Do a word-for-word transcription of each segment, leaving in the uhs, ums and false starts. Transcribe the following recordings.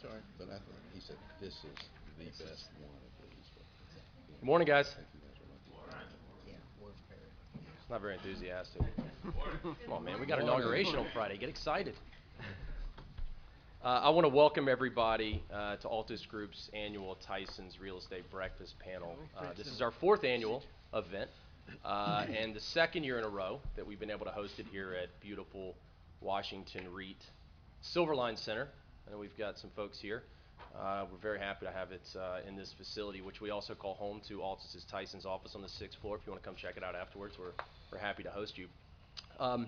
sorry, but I thought, he said, this is the best one of these. But, Good morning, guys. I think you guys are lucky. It's not very enthusiastic. Come on, man. We got inauguration on Friday. Get excited. Uh, I want to welcome everybody uh, to Altus Group's annual Tyson's Real Estate Breakfast Panel. Uh, this is our fourth annual event, uh, and the second year in a row that we've been able to host it here at beautiful Washington REIT Silverline Center. I know we've got some folks here. Uh, we're very happy to have it uh, in this facility, which we also call home to Altus's Tyson's office on the sixth floor. If you want to come check it out afterwards, we're, we're happy to host you. Um,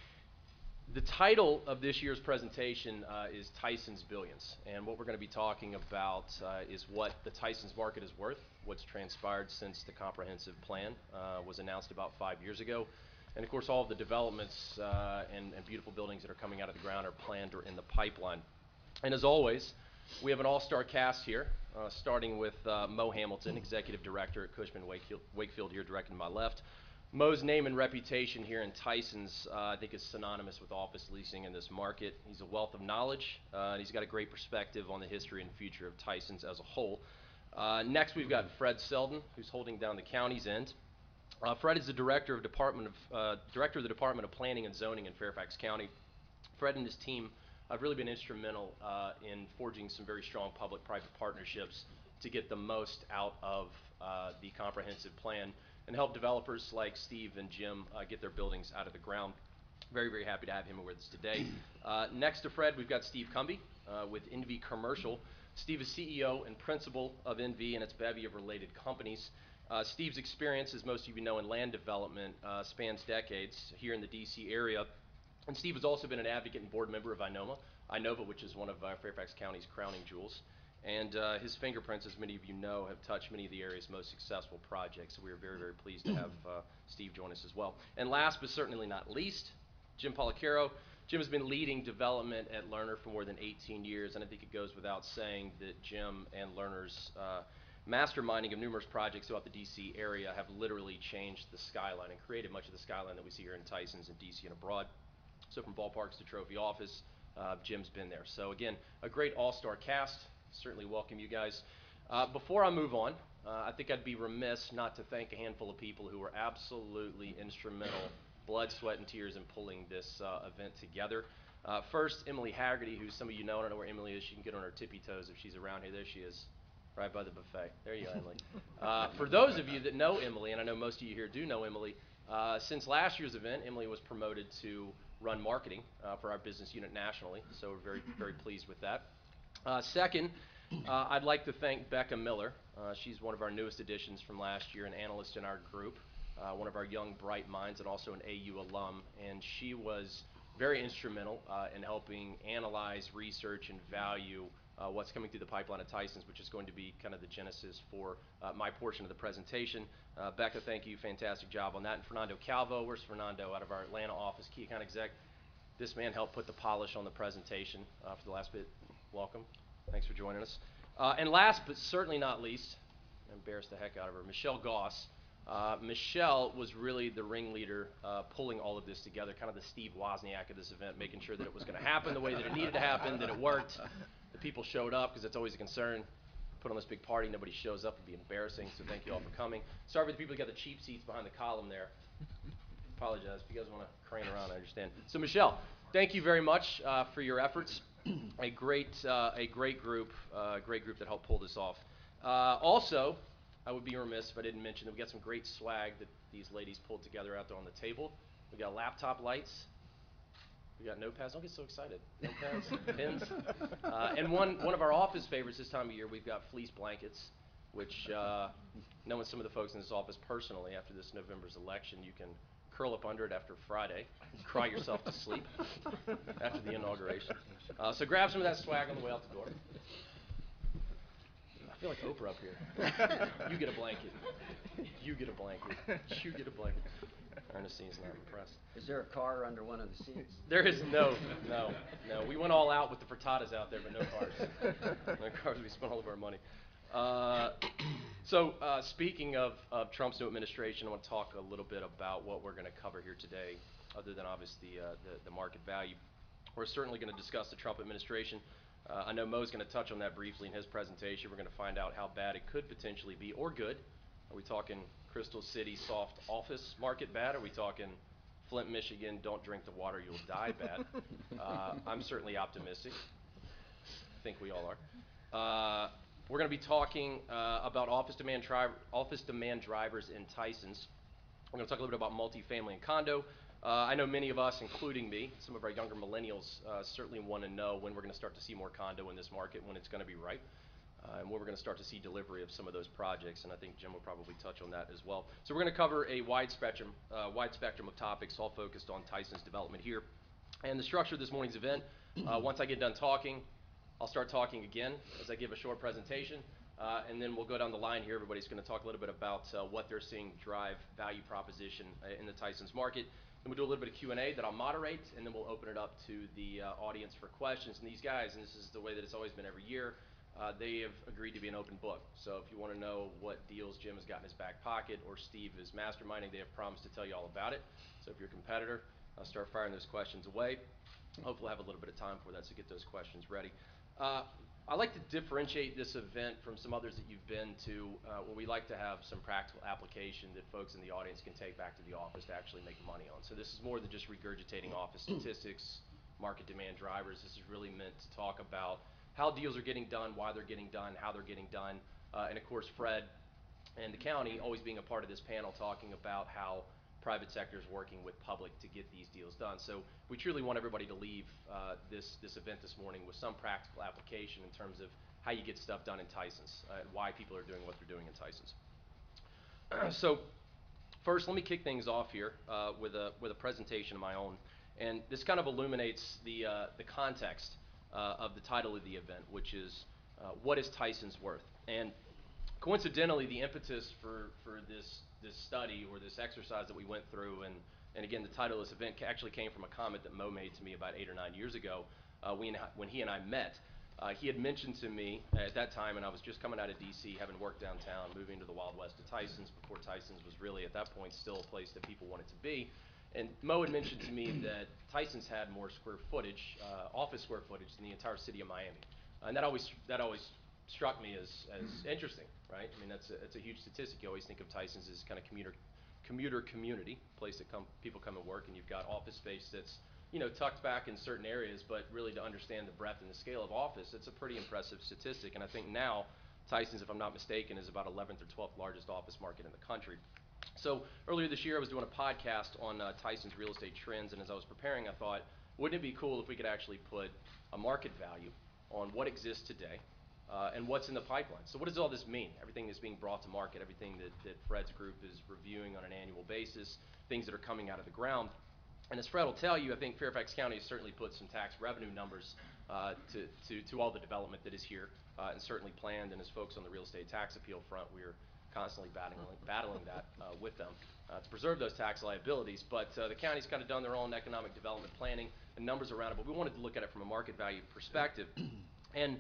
The title of this year's presentation uh, is Tyson's Billions, and what we're going to be talking about uh, is what the Tyson's market is worth, what's transpired since the comprehensive plan uh, was announced about five years ago, and of course all of the developments uh, and, and beautiful buildings that are coming out of the ground are planned or in the pipeline. And as always, we have an all-star cast here, uh, starting with uh, Mo Hamilton, Executive Director at Cushman Wakefield, Wakefield here directly to my left. Mo's name and reputation here in Tyson's, uh, I think, is synonymous with office leasing in this market. He's a wealth of knowledge, uh, and he's got a great perspective on the history and future of Tyson's as a whole. Uh, next, we've got Fred Selden, who's holding down the county's end. Uh, Fred is the director of Department of uh, director of the Department of Planning and Zoning in Fairfax County. Fred and his team have really been instrumental uh, in forging some very strong public-private partnerships to get the most out of uh, the comprehensive plan and help developers like Steve and Jim uh, get their buildings out of the ground. Very, very happy to have him with us today. Uh, next to Fred, we've got Steve Cumby uh, with N V Commercial. Steve is C E O and principal of N V and its bevy of related companies. Uh, Steve's experience, as most of you know, in land development uh, spans decades here in the D C area. And Steve has also been an advocate and board member of INOMA, INOVA, which is one of uh, Fairfax County's crowning jewels. And uh, his fingerprints, as many of you know, have touched many of the area's most successful projects. So we are very, very pleased to have uh, Steve join us as well. And last but certainly not least, Jim Policaro. Jim has been leading development at Lerner for more than eighteen years, and I think it goes without saying that Jim and Lerner's uh, masterminding of numerous projects throughout the D C area have literally changed the skyline and created much of the skyline that we see here in Tyson's and D C and abroad. So from ballparks to trophy office, uh, Jim's been there. So again, a great all-star cast. Certainly welcome you guys. Uh, before I move on, uh, I think I'd be remiss not to thank a handful of people who were absolutely instrumental, blood, sweat, and tears in pulling this uh, event together. Uh, first, Emily Haggerty, who some of you know. I don't know where Emily is. She can get on her tippy toes if she's around here. There she is, right by the buffet. There you go, Emily. Uh, for those of you that know Emily, and I know most of you here do know Emily, uh, since last year's event, Emily was promoted to run marketing uh, for our business unit nationally. So we're very, very pleased with that. Uh, second, uh, I'd like to thank Becca Miller. Uh, she's one of our newest additions from last year, an analyst in our group, uh, one of our young, bright minds, and also an A U alum. And she was very instrumental uh, in helping analyze, research, and value uh, what's coming through the pipeline at Tyson's, which is going to be kind of the genesis for uh, my portion of the presentation. Uh, Becca, thank you. Fantastic job on that. And Fernando Calvo, where's Fernando, out of our Atlanta office, key account exec. This man helped put the polish on the presentation uh, for the last bit. Welcome. Thanks for joining us. Uh, and last but certainly not least, I embarrassed the heck out of her, Michelle Goss. Uh, Michelle was really the ringleader uh, pulling all of this together, kind of the Steve Wozniak of this event, making sure that it was going to happen the way that it needed to happen, that it worked, the people showed up, because that's always a concern. Put on this big party, nobody shows up, it'd be embarrassing, so thank you all for coming. Sorry for the people who got the cheap seats behind the column there. Apologize. If you guys want to crane around, I understand. So Michelle, thank you very much uh, for your efforts. a great, uh, a great group, uh, great group that helped pull this off. Uh, also, I would be remiss if I didn't mention that we got some great swag that these ladies pulled together out there on the table. We got laptop lights. We got notepads. Don't get so excited. Notepads, pins, uh, and one one of our office favorites this time of year. We've got fleece blankets, which uh, knowing some of the folks in this office personally, after this November's election, you can curl up under it after Friday, cry yourself to sleep after the inauguration. Uh, so grab some of that swag on the way out the door. I feel like Oprah up here. You get a blanket. You get a blanket. You get a blanket. Ernestine's not impressed. Is there a car under one of the seats? There is no, no, no. We went all out with the frittatas out there, but no cars. No cars. We spent all of our money. Uh, so uh, speaking of, of Trump's new administration, I want to talk a little bit about what we're going to cover here today, other than obviously uh, the, the market value. We're certainly going to discuss the Trump administration. Uh, I know Mo's going to touch on that briefly in his presentation. We're going to find out how bad it could potentially be, or good. Are we talking Crystal City soft office market bad? Are we talking Flint, Michigan, don't drink the water, you'll die bad? Uh, I'm certainly optimistic. I think we all are. Uh, we're going to be talking uh, about office demand, tri- office demand drivers in Tysons. We're going to talk a little bit about multifamily and condo. Uh, I know many of us, including me, some of our younger millennials, uh, certainly want to know when we're going to start to see more condo in this market, when it's going to be right, uh, and when we're going to start to see delivery of some of those projects. And I think Jim will probably touch on that as well. So we're going to cover a wide spectrum, uh, wide spectrum of topics, all focused on Tysons development here. And the structure of this morning's event: uh, once I get done talking, I'll start talking again as I give a short presentation. Uh, and then we'll go down the line here. Everybody's going to talk a little bit about uh, what they're seeing drive value proposition uh, in the Tysons market. Then we'll do a little bit of Q and A that I'll moderate, and then we'll open it up to the uh, audience for questions. And these guys, and this is the way that it's always been every year, uh, they have agreed to be an open book. So if you want to know what deals Jim has got in his back pocket or Steve is masterminding, they have promised to tell you all about it. So if you're a competitor, I'll start firing those questions away. Hopefully I'll have a little bit of time for that, so get those questions ready. Uh, I like to differentiate this event from some others that you've been to, uh, where we like to have some practical application that folks in the audience can take back to the office to actually make money on. So this is more than just regurgitating office statistics, market demand drivers. This is really meant to talk about how deals are getting done, why they're getting done, how they're getting done, uh, and of course Fred and the county always being a part of this panel, talking about how private sector is working with public to get these deals done. So we truly want everybody to leave uh, this, this event this morning with some practical application in terms of how you get stuff done in Tysons, uh, and why people are doing what they're doing in Tysons. So first, let me kick things off here uh, with, a, with a presentation of my own. And this kind of illuminates the, uh, the context uh, of the title of the event, which is, uh, what is Tysons worth? And coincidentally, the impetus for, for this this study or this exercise that we went through, and, and again, the title of this event actually came from a comment that Mo made to me about eight or nine years ago uh, when, when he and I met. Uh, he had mentioned to me at that time, and I was just coming out of D C, having worked downtown, moving to the Wild West of Tysons, before Tysons was really at that point still a place that people wanted to be. And Mo had mentioned to me that Tysons had more square footage, uh, office square footage, than the entire city of Miami. And that always, that always struck me as, as interesting, right? I mean, that's a, that's a huge statistic. You always think of Tysons as kind of commuter, commuter community, place that come, people come and work, and you've got office space that's, you know, tucked back in certain areas, but really to understand the breadth and the scale of office, it's a pretty impressive statistic. And I think now Tysons, if I'm not mistaken, is about eleventh or twelfth largest office market in the country. So earlier this year, I was doing a podcast on uh, Tysons real estate trends, and as I was preparing, I thought, wouldn't it be cool if we could actually put a market value on what exists today, Uh, and what's in the pipeline. So what does all this mean? Everything that's being brought to market, everything that, that Fred's group is reviewing on an annual basis, things that are coming out of the ground. And as Fred will tell you, I think Fairfax County has certainly put some tax revenue numbers uh, to, to, to all the development that is here, uh, and certainly planned. And as folks on the real estate tax appeal front, we're constantly battling, battling that uh, with them uh, to preserve those tax liabilities. But uh, the county's kind of done their own economic development planning and numbers around it, but we wanted to look at it from a market value perspective. And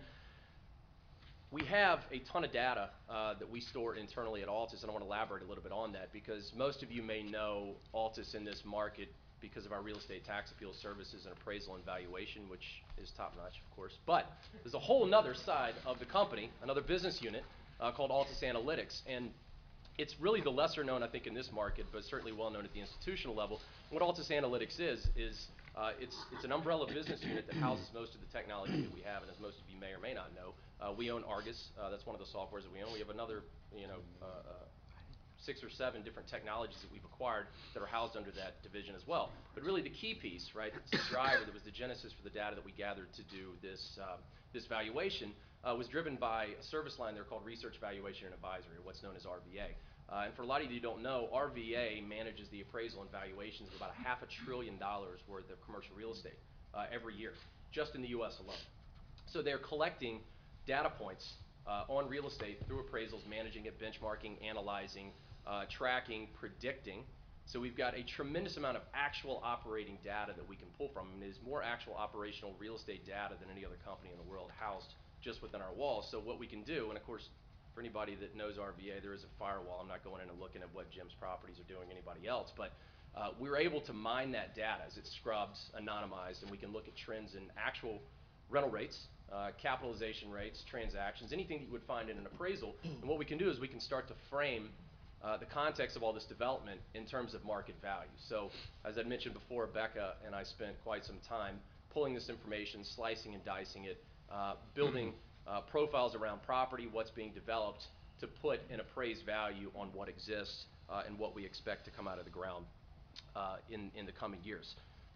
we have a ton of data uh, that we store internally at Altus, and I want to elaborate a little bit on that because most of you may know Altus in this market because of our real estate tax appeal services and appraisal and valuation, which is top-notch, of course. But there's a whole other side of the company, another business unit uh, called Altus Analytics, and it's really the lesser known, I think, in this market, but certainly well known at the institutional level. What Altus Analytics is, is uh, it's, it's an umbrella business unit that houses most of the technology that we have, and as most of you may or may not know, uh, we own Argus. Uh, that's one of the softwares that we own. We have another, you know, uh, uh, six or seven different technologies that we've acquired that are housed under that division as well. But really the key piece, right, it's the driver that was the genesis for the data that we gathered to do this, uh, this valuation uh, was driven by a service line there called Research, Valuation, and Advisory, or what's known as R V A. Uh, and for a lot of you who don't know, R V A manages the appraisal and valuations of about a half a trillion dollars worth of commercial real estate uh, every year, just in the U S alone. So they're collecting data points uh, on real estate through appraisals, managing it, benchmarking, analyzing, uh, tracking, predicting. So we've got a tremendous amount of actual operating data that we can pull from, and there's more actual operational real estate data than any other company in the world housed just within our walls. So what we can do, and of course, for anybody that knows R V A, there is a firewall. I'm not going in and looking at what Jim's properties are doing, anybody else, but uh, we're able to mine that data as it's scrubbed, anonymized, and we can look at trends in actual rental rates uh, capitalization rates, transactions, anything that you would find in an appraisal. And what we can do is we can start to frame uh, the context of all this development in terms of market value. So, as I mentioned before, Becca and I spent quite some time pulling this information, slicing and dicing it, uh, building uh, profiles around property, what's being developed, to put an appraised value on what exists uh, and what we expect to come out of the ground uh, in, in the coming years.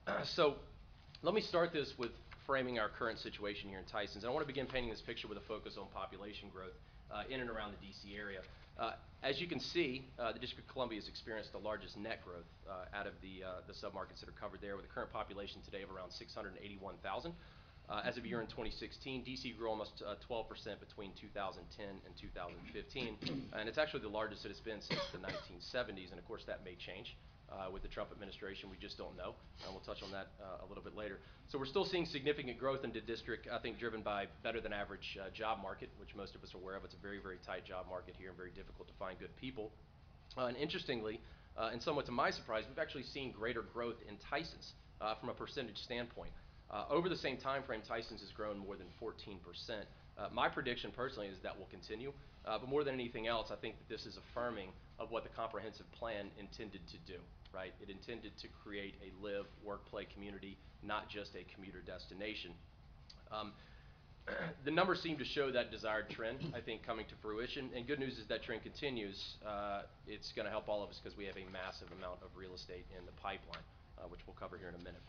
So let me start this with framing our current situation here in Tysons. And I want to begin painting this picture with a focus on population growth uh, in and around the D C area. Uh, as you can see, uh, the District of Columbia has experienced the largest net growth uh, out of the, uh, the submarkets that are covered there, with a current population today of around six hundred eighty-one thousand. Uh, as of year in twenty sixteen, D C grew almost uh, twelve percent between two thousand ten and two thousand fifteen, and it's actually the largest that it's been since the nineteen seventies, and of course that may change uh, with the Trump administration. We just don't know, and we'll touch on that uh, a little bit later. So we're still seeing significant growth in the district, I think driven by better than average uh, job market, which most of us are aware of. It's a very, very tight job market here and very difficult to find good people. Uh, and interestingly, uh, and somewhat to my surprise, we've actually seen greater growth in Tysons uh, from a percentage standpoint. Uh, over the same time frame, Tysons has grown more than fourteen percent. Uh, my prediction personally is that will continue, uh, but more than anything else, I think that this is affirming of what the comprehensive plan intended to do, right? It intended to create a live, work, play community, not just a commuter destination. Um, the numbers seem to show that desired trend, I think, coming to fruition, and good news is that trend continues. Uh, it's going to help all of us because we have a massive amount of real estate in the pipeline, uh, which we'll cover here in a minute.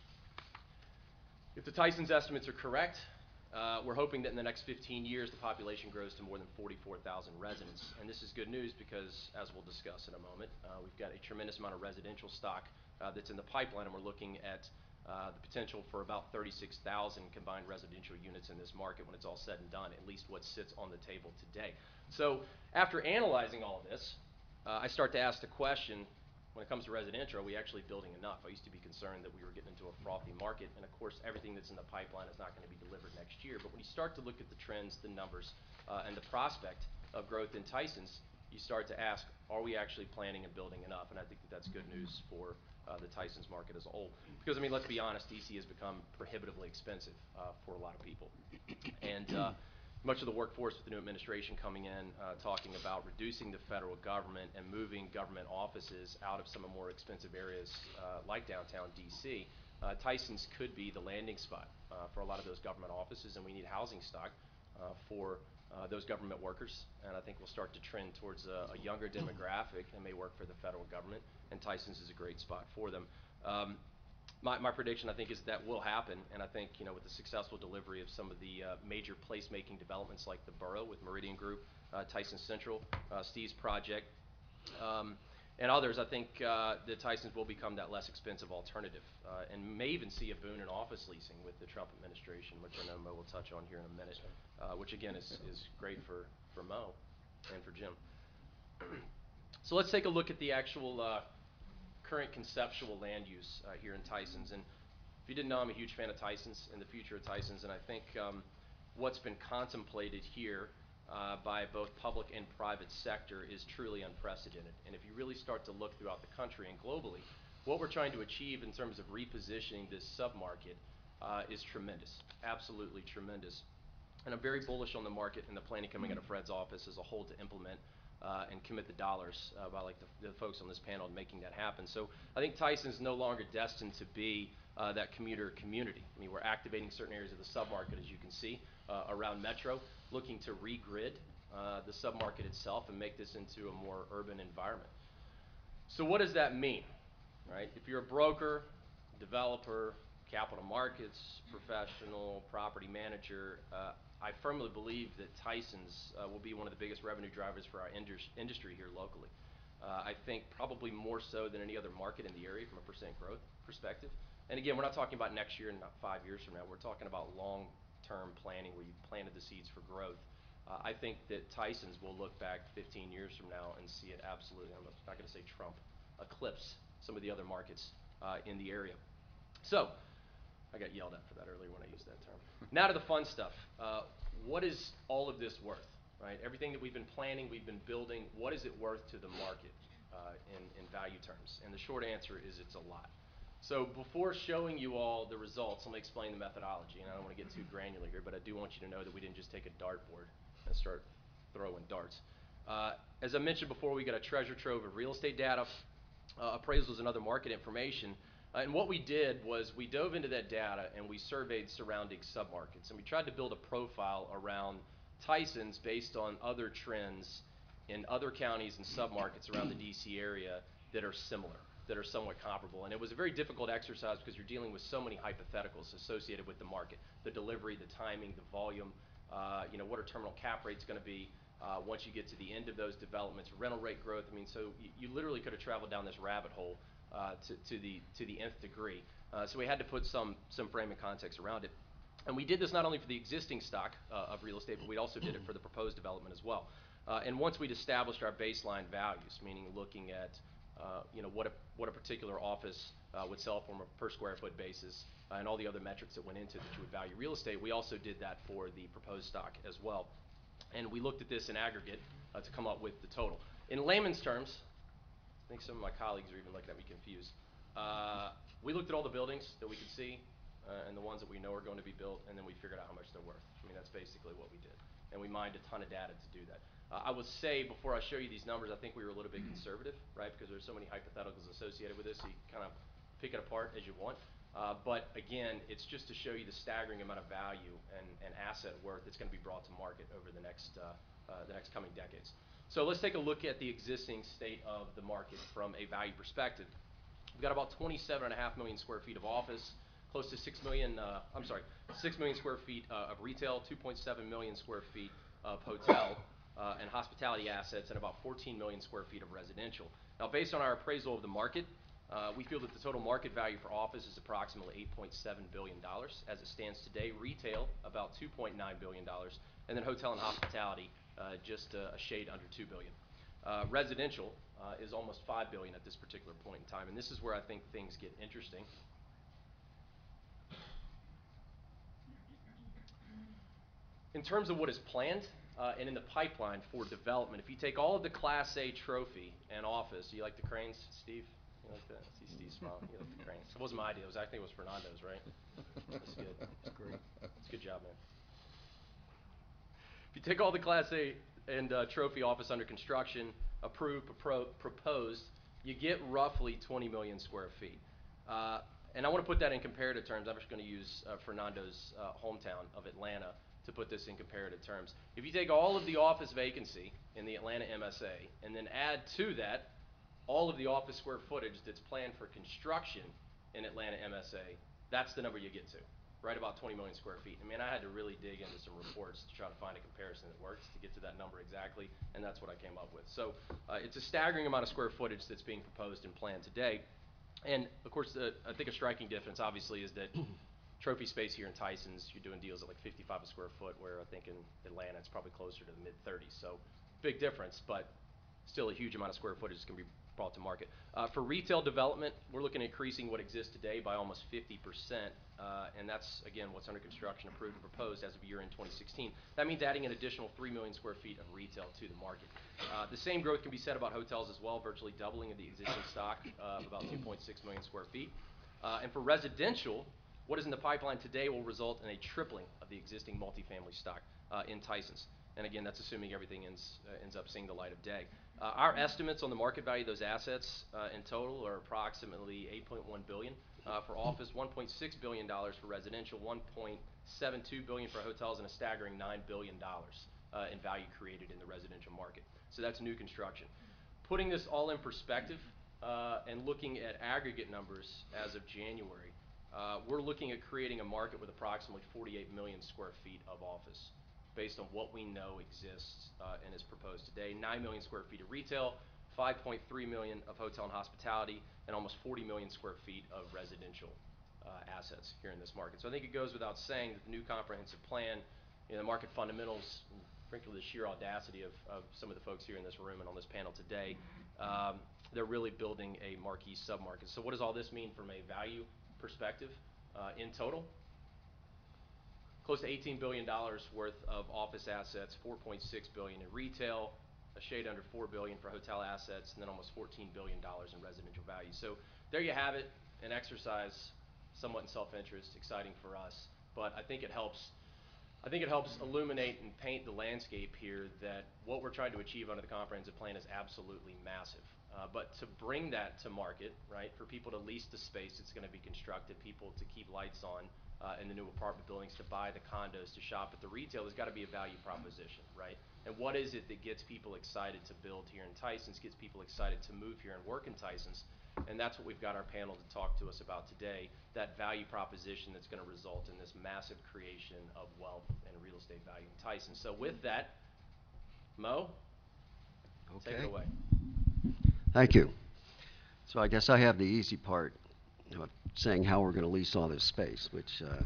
If the Tysons estimates are correct, uh, we're hoping that in the next fifteen years the population grows to more than forty-four thousand residents. And this is good news because, as we'll discuss in a moment, uh, we've got a tremendous amount of residential stock uh, that's in the pipeline, and we're looking at uh, the potential for about thirty-six thousand combined residential units in this market when it's all said and done, at least what sits on the table today. So after analyzing all of this, uh, I start to ask the question, when it comes to residential, are we actually building enough? I used to be concerned that we were getting into a frothy market, and of course everything that's in the pipeline is not going to be delivered next year. But when you start to look at the trends, the numbers, uh, and the prospect of growth in Tysons, you start to ask, are we actually planning and building enough? And I think that that's good news for uh, the Tysons market as a whole. Because, I mean, let's be honest, D C has become prohibitively expensive uh, for a lot of people. And uh, much of the workforce with the new administration coming in, uh, talking about reducing the federal government and moving government offices out of some of the more expensive areas uh, like downtown D C, uh, Tysons could be the landing spot uh, for a lot of those government offices, and we need housing stock uh, for uh, those government workers. And I think we'll start to trend towards a, a younger demographic that may work for the federal government, and Tysons is a great spot for them. Um, My, my prediction, I think, is that will happen, and I think, you know, with the successful delivery of some of the uh, major placemaking developments like the Borough with Meridian Group, uh, Tyson Central, uh, Steve's project, um, and others, I think uh, the Tysons will become that less expensive alternative, uh, and may even see a boon in office leasing with the Trump administration, which I know Mo will touch on here in a minute, uh, which again is, is great for, for Mo and for Jim. So let's take a look at the actual uh, current conceptual land use uh, here in Tysons. And if you didn't know, I'm a huge fan of Tysons and the future of Tysons, and I think um, what's been contemplated here uh, by both public and private sector is truly unprecedented. And if you really start to look throughout the country and globally, what we're trying to achieve in terms of repositioning this submarket uh, is tremendous, absolutely tremendous. And I'm very bullish on the market and the planning coming out of Fred's office as a whole to implement Uh, and commit the dollars uh, by like the, the folks on this panel in making that happen. So I think Tysons is no longer destined to be uh, that commuter community. I mean, we're activating certain areas of the submarket, as you can see, uh, around Metro, looking to regrid uh, the submarket itself and make this into a more urban environment. So what does that mean, right? If you're a broker, developer, capital markets professional, property manager, uh, I firmly believe that Tysons uh, will be one of the biggest revenue drivers for our indus industry here locally. Uh, I think probably more so than any other market in the area from a percent growth perspective. And again, we're not talking about next year and not five years from now. We're talking about long-term planning where you planted the seeds for growth. Uh, I think that Tysons will look back fifteen years from now and see it absolutely, I'm not going to say Trump, eclipse some of the other markets uh, in the area. So, I got yelled at for that earlier when I used that term. Now to the fun stuff. Uh, what is all of this worth, right? Everything that we've been planning, we've been building, what is it worth to the market uh, in, in value terms? And the short answer is it's a lot. So before showing you all the results, let me explain the methodology, and I don't want to get too granular here, but I do want you to know that we didn't just take a dartboard and start throwing darts. Uh, as I mentioned before, we got a treasure trove of real estate data, uh, appraisals, and other market information. Uh, and what we did was we dove into that data and we surveyed surrounding submarkets, and we tried to build a profile around Tyson's based on other trends in other counties and submarkets around the D C area that are similar, that are somewhat comparable. And it was a very difficult exercise because you're dealing with so many hypotheticals associated with the market, the delivery, the timing, the volume, uh, you know, what are terminal cap rates going to be uh, once you get to the end of those developments, rental rate growth. I mean, so you, you literally could have traveled down this rabbit hole uh, to, to the to the nth degree. Uh, so we had to put some some frame and context around it. And we did this not only for the existing stock uh, of real estate, but we also did it for the proposed development as well. Uh, and once we'd established our baseline values, meaning looking at uh, you know what a what a particular office uh, would sell from a per square foot basis, uh, and all the other metrics that went into that you would value real estate, we also did that for the proposed stock as well. And we looked at this in aggregate uh, to come up with the total. In layman's terms, I think some of my colleagues are even looking at me confused. Uh, we looked at all the buildings that we could see uh, and the ones that we know are going to be built, and then we figured out how much they're worth. I mean, that's basically what we did. And we mined a ton of data to do that. Uh, I would say, before I show you these numbers, I think we were a little bit conservative, right? Because there's so many hypotheticals associated with this, so you kind of pick it apart as you want. Uh, but again, it's just to show you the staggering amount of value and, and asset worth that's going to be brought to market over the next, uh, uh, the next coming decades. So let's take a look at the existing state of the market from a value perspective. We've got about twenty-seven and a half million square feet of office, close to six million, uh, I'm sorry, six million square feet uh, of retail, two point seven million square feet of hotel uh, and hospitality assets, and about fourteen million square feet of residential. Now, based on our appraisal of the market, uh, we feel that the total market value for office is approximately eight point seven billion dollars as it stands today. Retail, about two point nine billion dollars, and then hotel and hospitality, uh, just uh, a shade under two billion dollars. Uh, residential uh, is almost five billion dollars at this particular point in time, and this is where I think things get interesting. In terms of what is planned uh, and in the pipeline for development, if you take all of the Class A trophy and office, you like the cranes, Steve? You like that? I see Steve smiling. You like the cranes. It wasn't my idea. It was, I think it was Fernando's, right? That's good. That's great. That's a good job, man. If you take all the Class A and uh, trophy office under construction, approved, pro proposed, you get roughly twenty million square feet. Uh, and I want to put that in comparative terms. I'm just going to use uh, Fernando's uh, hometown of Atlanta to put this in comparative terms. If you take all of the office vacancy in the Atlanta M S A and then add to that all of the office square footage that's planned for construction in Atlanta M S A, that's the number you get to, right about twenty million square feet. I mean, I had to really dig into some reports to try to find a comparison that works to get to that number exactly, and that's what I came up with. So uh, it's a staggering amount of square footage that's being proposed and planned today. And of course, the, I think a striking difference obviously is that trophy space here in Tyson's, you're doing deals at like fifty-five a square foot, where I think in Atlanta it's probably closer to the mid thirties. So big difference, but still a huge amount of square footage is going to be brought to market. Uh, for retail development, we're looking at increasing what exists today by almost fifty percent, uh, and that's, again, what's under construction, approved, and proposed as of year-end twenty sixteen. That means adding an additional three million square feet of retail to the market. Uh, the same growth can be said about hotels as well, virtually doubling of the existing stock uh, of about two point six million square feet. Uh, and for residential, what is in the pipeline today will result in a tripling of the existing multifamily stock uh, in Tyson's. And again, that's assuming everything ends, uh, ends up seeing the light of day. Uh, our estimates on the market value of those assets uh, in total are approximately eight point one billion dollars uh, for office, one point six billion dollars for residential, one point seven two billion dollars for hotels, and a staggering nine billion dollars uh, in value created in the residential market. So that's new construction. Putting this all in perspective uh, and looking at aggregate numbers as of January, uh, we're looking at creating a market with approximately forty-eight million square feet of office, based on what we know exists uh, and is proposed today. nine million square feet of retail, five point three million of hotel and hospitality, and almost forty million square feet of residential uh, assets here in this market. So I think it goes without saying that the new comprehensive plan, you know, the market fundamentals, and frankly the sheer audacity of, of some of the folks here in this room and on this panel today, um, they're really building a marquee submarket. So what does all this mean from a value perspective uh, in total? Close to eighteen billion dollars worth of office assets, four point six billion dollars in retail, a shade under four billion dollars for hotel assets, and then almost fourteen billion dollars in residential value. So there you have it an exercise somewhat in self-interest, exciting for us, but I think it helps I think it helps illuminate and paint the landscape here that what we're trying to achieve under the comprehensive plan is absolutely massive. Uh, but to bring that to market, right, for people to lease the space that's going to be constructed, people to keep lights on uh, in the new apartment buildings, to buy the condos, to shop at the retail, there's got to be a value proposition, right? And what is it that gets people excited to build here in Tysons, gets people excited to move here and work in Tysons? And that's what we've got our panel to talk to us about today, that value proposition that's going to result in this massive creation of wealth and real estate value in Tyson. So with that, Mo, take it Okay. away. Thank you. So I guess I have the easy part of saying how we're going to lease all this space, which, uh,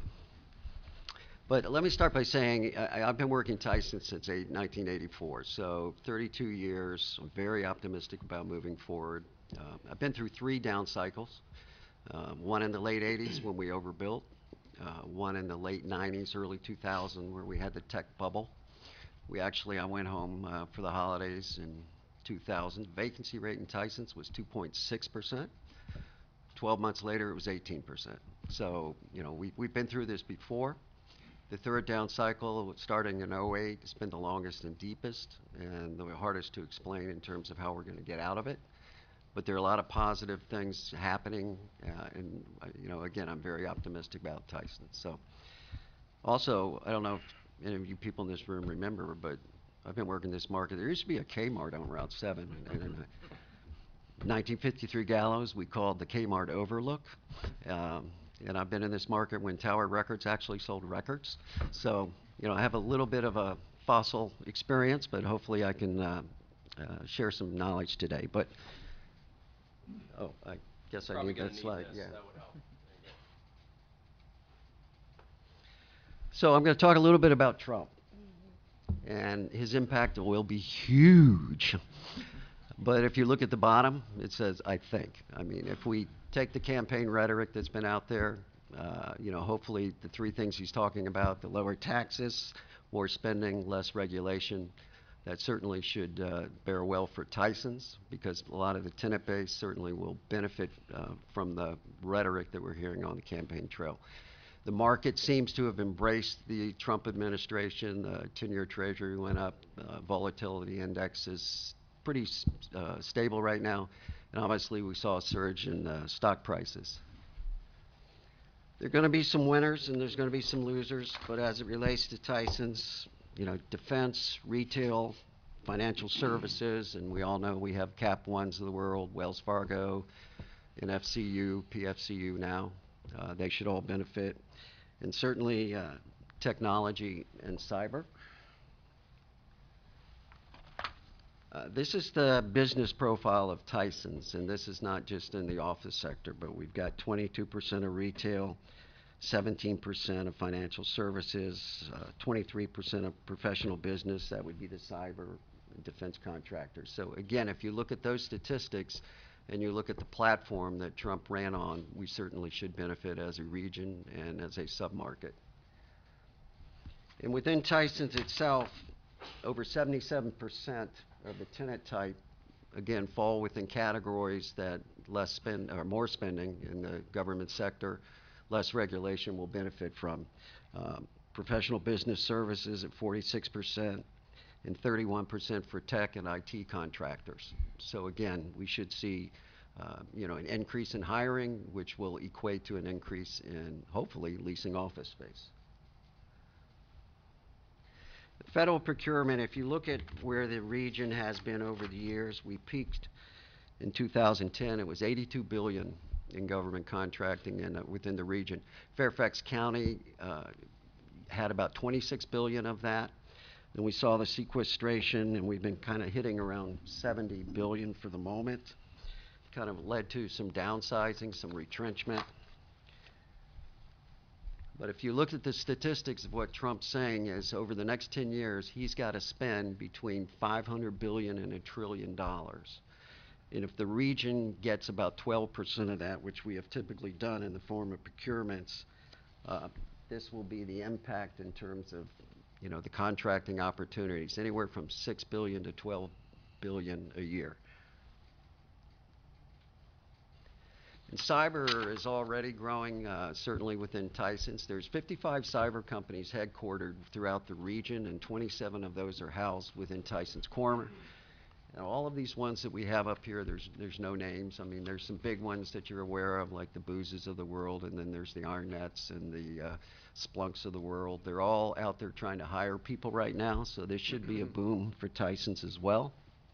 but let me start by saying I, I've been working Tyson since eight, nineteen eighty-four, so thirty-two years. I'm very optimistic about moving forward. Uh, I've been through three down cycles, uh, one in the late eighties when we overbuilt, uh, one in the late nineties, early two thousand where we had the tech bubble. We actually, I went home uh, for the holidays in two thousand. Vacancy rate in Tysons was two point six percent. twelve months later, it was eighteen percent. So, you know, we, we've been through this before. The third down cycle, starting in oh eight, has been the longest and deepest and the hardest to explain in terms of how we're going to get out of it. But there are a lot of positive things happening, uh, and, uh, you know, again, I'm very optimistic about Tyson. So, also, I don't know if any of you people in this room remember, but I've been working this market. There used to be a Kmart on Route seven. And in nineteen fifty-three Gallows, we called the Kmart Overlook. Um, and I've been in this market when Tower Records actually sold records. So, you know, I have a little bit of a fossil experience, but hopefully I can uh, uh, share some knowledge today. But, oh, I guess I Probably need gonna that need slide. this. Yeah. That would help. There you go. So I'm going to talk a little bit about Trump. And his impact will be huge. But if you look at the bottom, it says, I think. I mean, if we take the campaign rhetoric that's been out there, uh, you know, hopefully the three things he's talking about, the lower taxes, more spending, less regulation, that certainly should uh, bear well for Tysons, because a lot of the tenant base certainly will benefit uh, from the rhetoric that we're hearing on the campaign trail. The market seems to have embraced the Trump administration. The ten-year Treasury went up. Uh, volatility index is pretty uh, stable right now. And obviously, we saw a surge in uh, stock prices. There are going to be some winners and there's going to be some losers. But as it relates to Tysons, you know, defense, retail, financial services, and we all know we have Cap Ones of the world, Wells Fargo, N F C U, P F C U now. Uh, they should all benefit. And certainly uh, technology and cyber. Uh, this is the business profile of Tysons, and this is not just in the office sector, but we've got twenty-two percent of retail, seventeen percent of financial services, uh, twenty-three percent of professional business, that would be the cyber and defense contractors. So again, if you look at those statistics, and you look at the platform that Trump ran on, we certainly should benefit as a region and as a submarket. And within Tysons itself, over seventy-seven percent of the tenant type, again, fall within categories that less spend or more spending in the government sector, less regulation will benefit from. Um, professional business services at forty-six percent and thirty-one percent for tech and I T contractors. So again, we should see uh, you know, an increase in hiring, which will equate to an increase in, hopefully, leasing office space. Federal procurement, if you look at where the region has been over the years, we peaked in two thousand ten. It was eighty-two billion dollars in government contracting in, uh, within the region. Fairfax County uh, had about twenty-six billion dollars of that. Then we saw the sequestration, and we've been kind of hitting around seventy billion dollars for the moment. Kind of led to some downsizing, some retrenchment. But if you look at the statistics of what Trump's saying is over the next ten years, he's got to spend between five hundred billion dollars and a trillion dollars. And if the region gets about twelve percent of that, which we have typically done in the form of procurements, uh, this will be the impact in terms of, you know, the contracting opportunities, anywhere from six billion dollars to twelve billion dollars a year. And cyber is already growing, uh, certainly within Tyson's. There's fifty-five cyber companies headquartered throughout the region, and twenty-seven of those are housed within Tyson's Corner. And all of these ones that we have up here, there's there's no names. I mean, there's some big ones that you're aware of, like the Boozes of the world, and then there's the IronNets and the uh, Splunks of the world. They're all out there trying to hire people right now, so this should be a boom for Tyson's as well.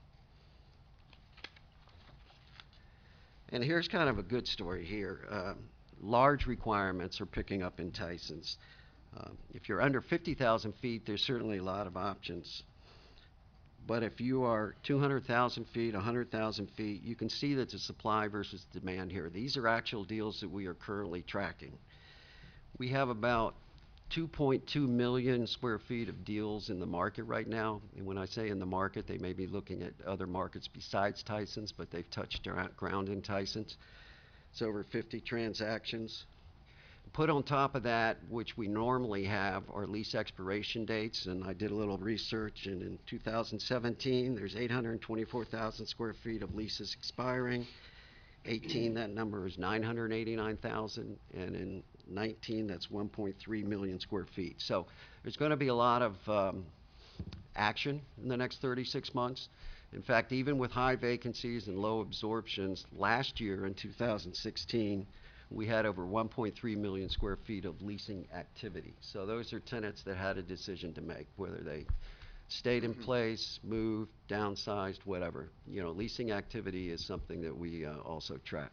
And here's kind of a good story here. Uh, large requirements are picking up in Tyson's. Uh, if you're under fifty thousand feet, there's certainly a lot of options. But if you are two hundred thousand feet, one hundred thousand feet, you can see that the supply versus demand here. These are actual deals that we are currently tracking. We have about two point two million square feet of deals in the market right now. And when I say in the market, they may be looking at other markets besides Tyson's, but they've touched ground in Tyson's. It's over fifty transactions. Put on top of that, which we normally have, are lease expiration dates, and I did a little research, and in two thousand seventeen, there's eight hundred twenty-four thousand square feet of leases expiring. eighteen, that number is nine hundred eighty-nine thousand, and in nineteen, that's one point three million square feet. So there's going to be a lot of um, action in the next thirty-six months. In fact, even with high vacancies and low absorptions, last year in two thousand sixteen, we had over one point three million square feet of leasing activity. So those are tenants that had a decision to make, whether they stayed in place, moved, downsized, whatever. You know, leasing activity is something that we uh, also track.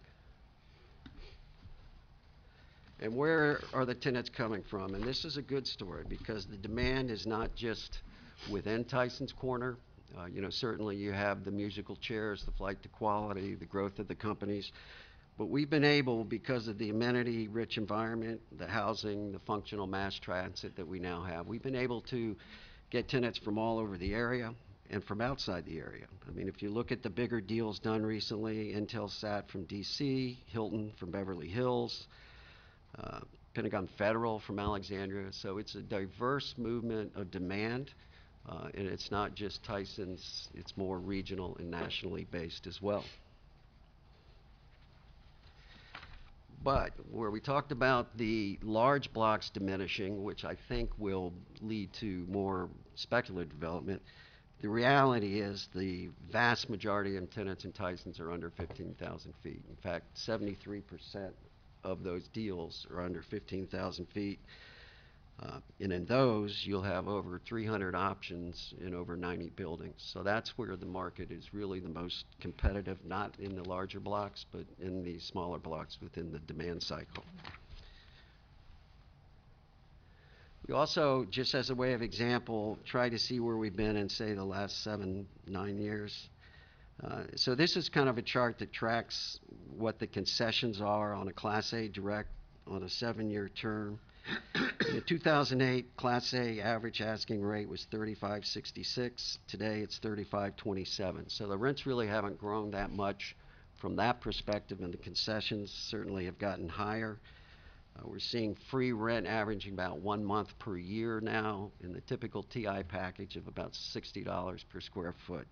And where are the tenants coming from? And this is a good story because the demand is not just within Tyson's Corner. Uh, you know, certainly you have the musical chairs, the flight to quality, the growth of the companies. But we've been able, because of the amenity-rich environment, the housing, the functional mass transit that we now have, we've been able to get tenants from all over the area and from outside the area. I mean, if you look at the bigger deals done recently, Intelsat from D C, Hilton from Beverly Hills, uh, Pentagon Federal from Alexandria. So it's a diverse movement of demand, uh, and it's not just Tyson's, it's more regional and nationally based as well. But where we talked about the large blocks diminishing, which I think will lead to more speculative development, the reality is the vast majority of tenants in Tyson's are under fifteen thousand feet. In fact, seventy-three percent of those deals are under fifteen thousand feet. Uh, and in those, you'll have over three hundred options in over ninety buildings. So that's where the market is really the most competitive, not in the larger blocks, but in the smaller blocks within the demand cycle. We also, just as a way of example, try to see where we've been in, say, the last seven, nine years. Uh, so this is kind of a chart that tracks what the concessions are on a Class A direct on a seven-year term. In two thousand eight, Class A average asking rate was thirty-five sixty-six. Today, it's thirty-five twenty-seven. So the rents really haven't grown that much from that perspective, and the concessions certainly have gotten higher. Uh, we're seeing free rent averaging about one month per year now, in the typical T I package of about sixty dollars per square foot.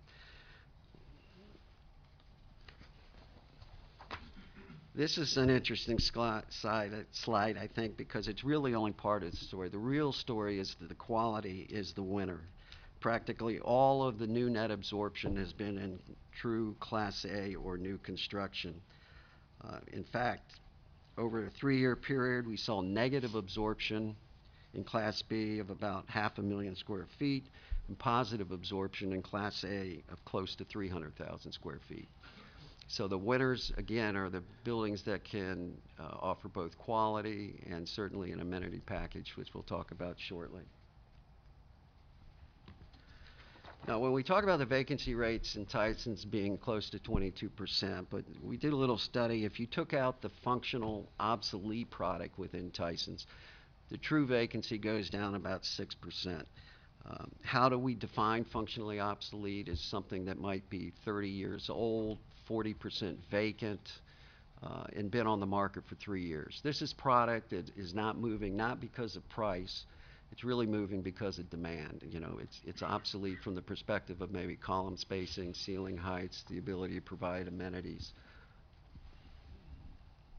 This is an interesting slide, slide, I think, because it's really only part of the story. The real story is that the quality is the winner. Practically all of the new net absorption has been in true Class A or new construction. Uh, in fact, over a three-year period, we saw negative absorption in Class B of about half a million square feet and positive absorption in Class A of close to three hundred thousand square feet. So the winners, again, are the buildings that can uh, offer both quality and certainly an amenity package, which we'll talk about shortly. Now, when we talk about the vacancy rates in Tyson's being close to twenty-two percent, but we did a little study. If you took out the functional obsolete product within Tyson's, the true vacancy goes down about six percent. Um, how do we define functionally obsolete as something that might be thirty years old, forty percent vacant, uh, and been on the market for three years. This is product that is not moving, not because of price, it's really moving because of demand. You know, it's, it's obsolete from the perspective of maybe column spacing, ceiling heights, the ability to provide amenities.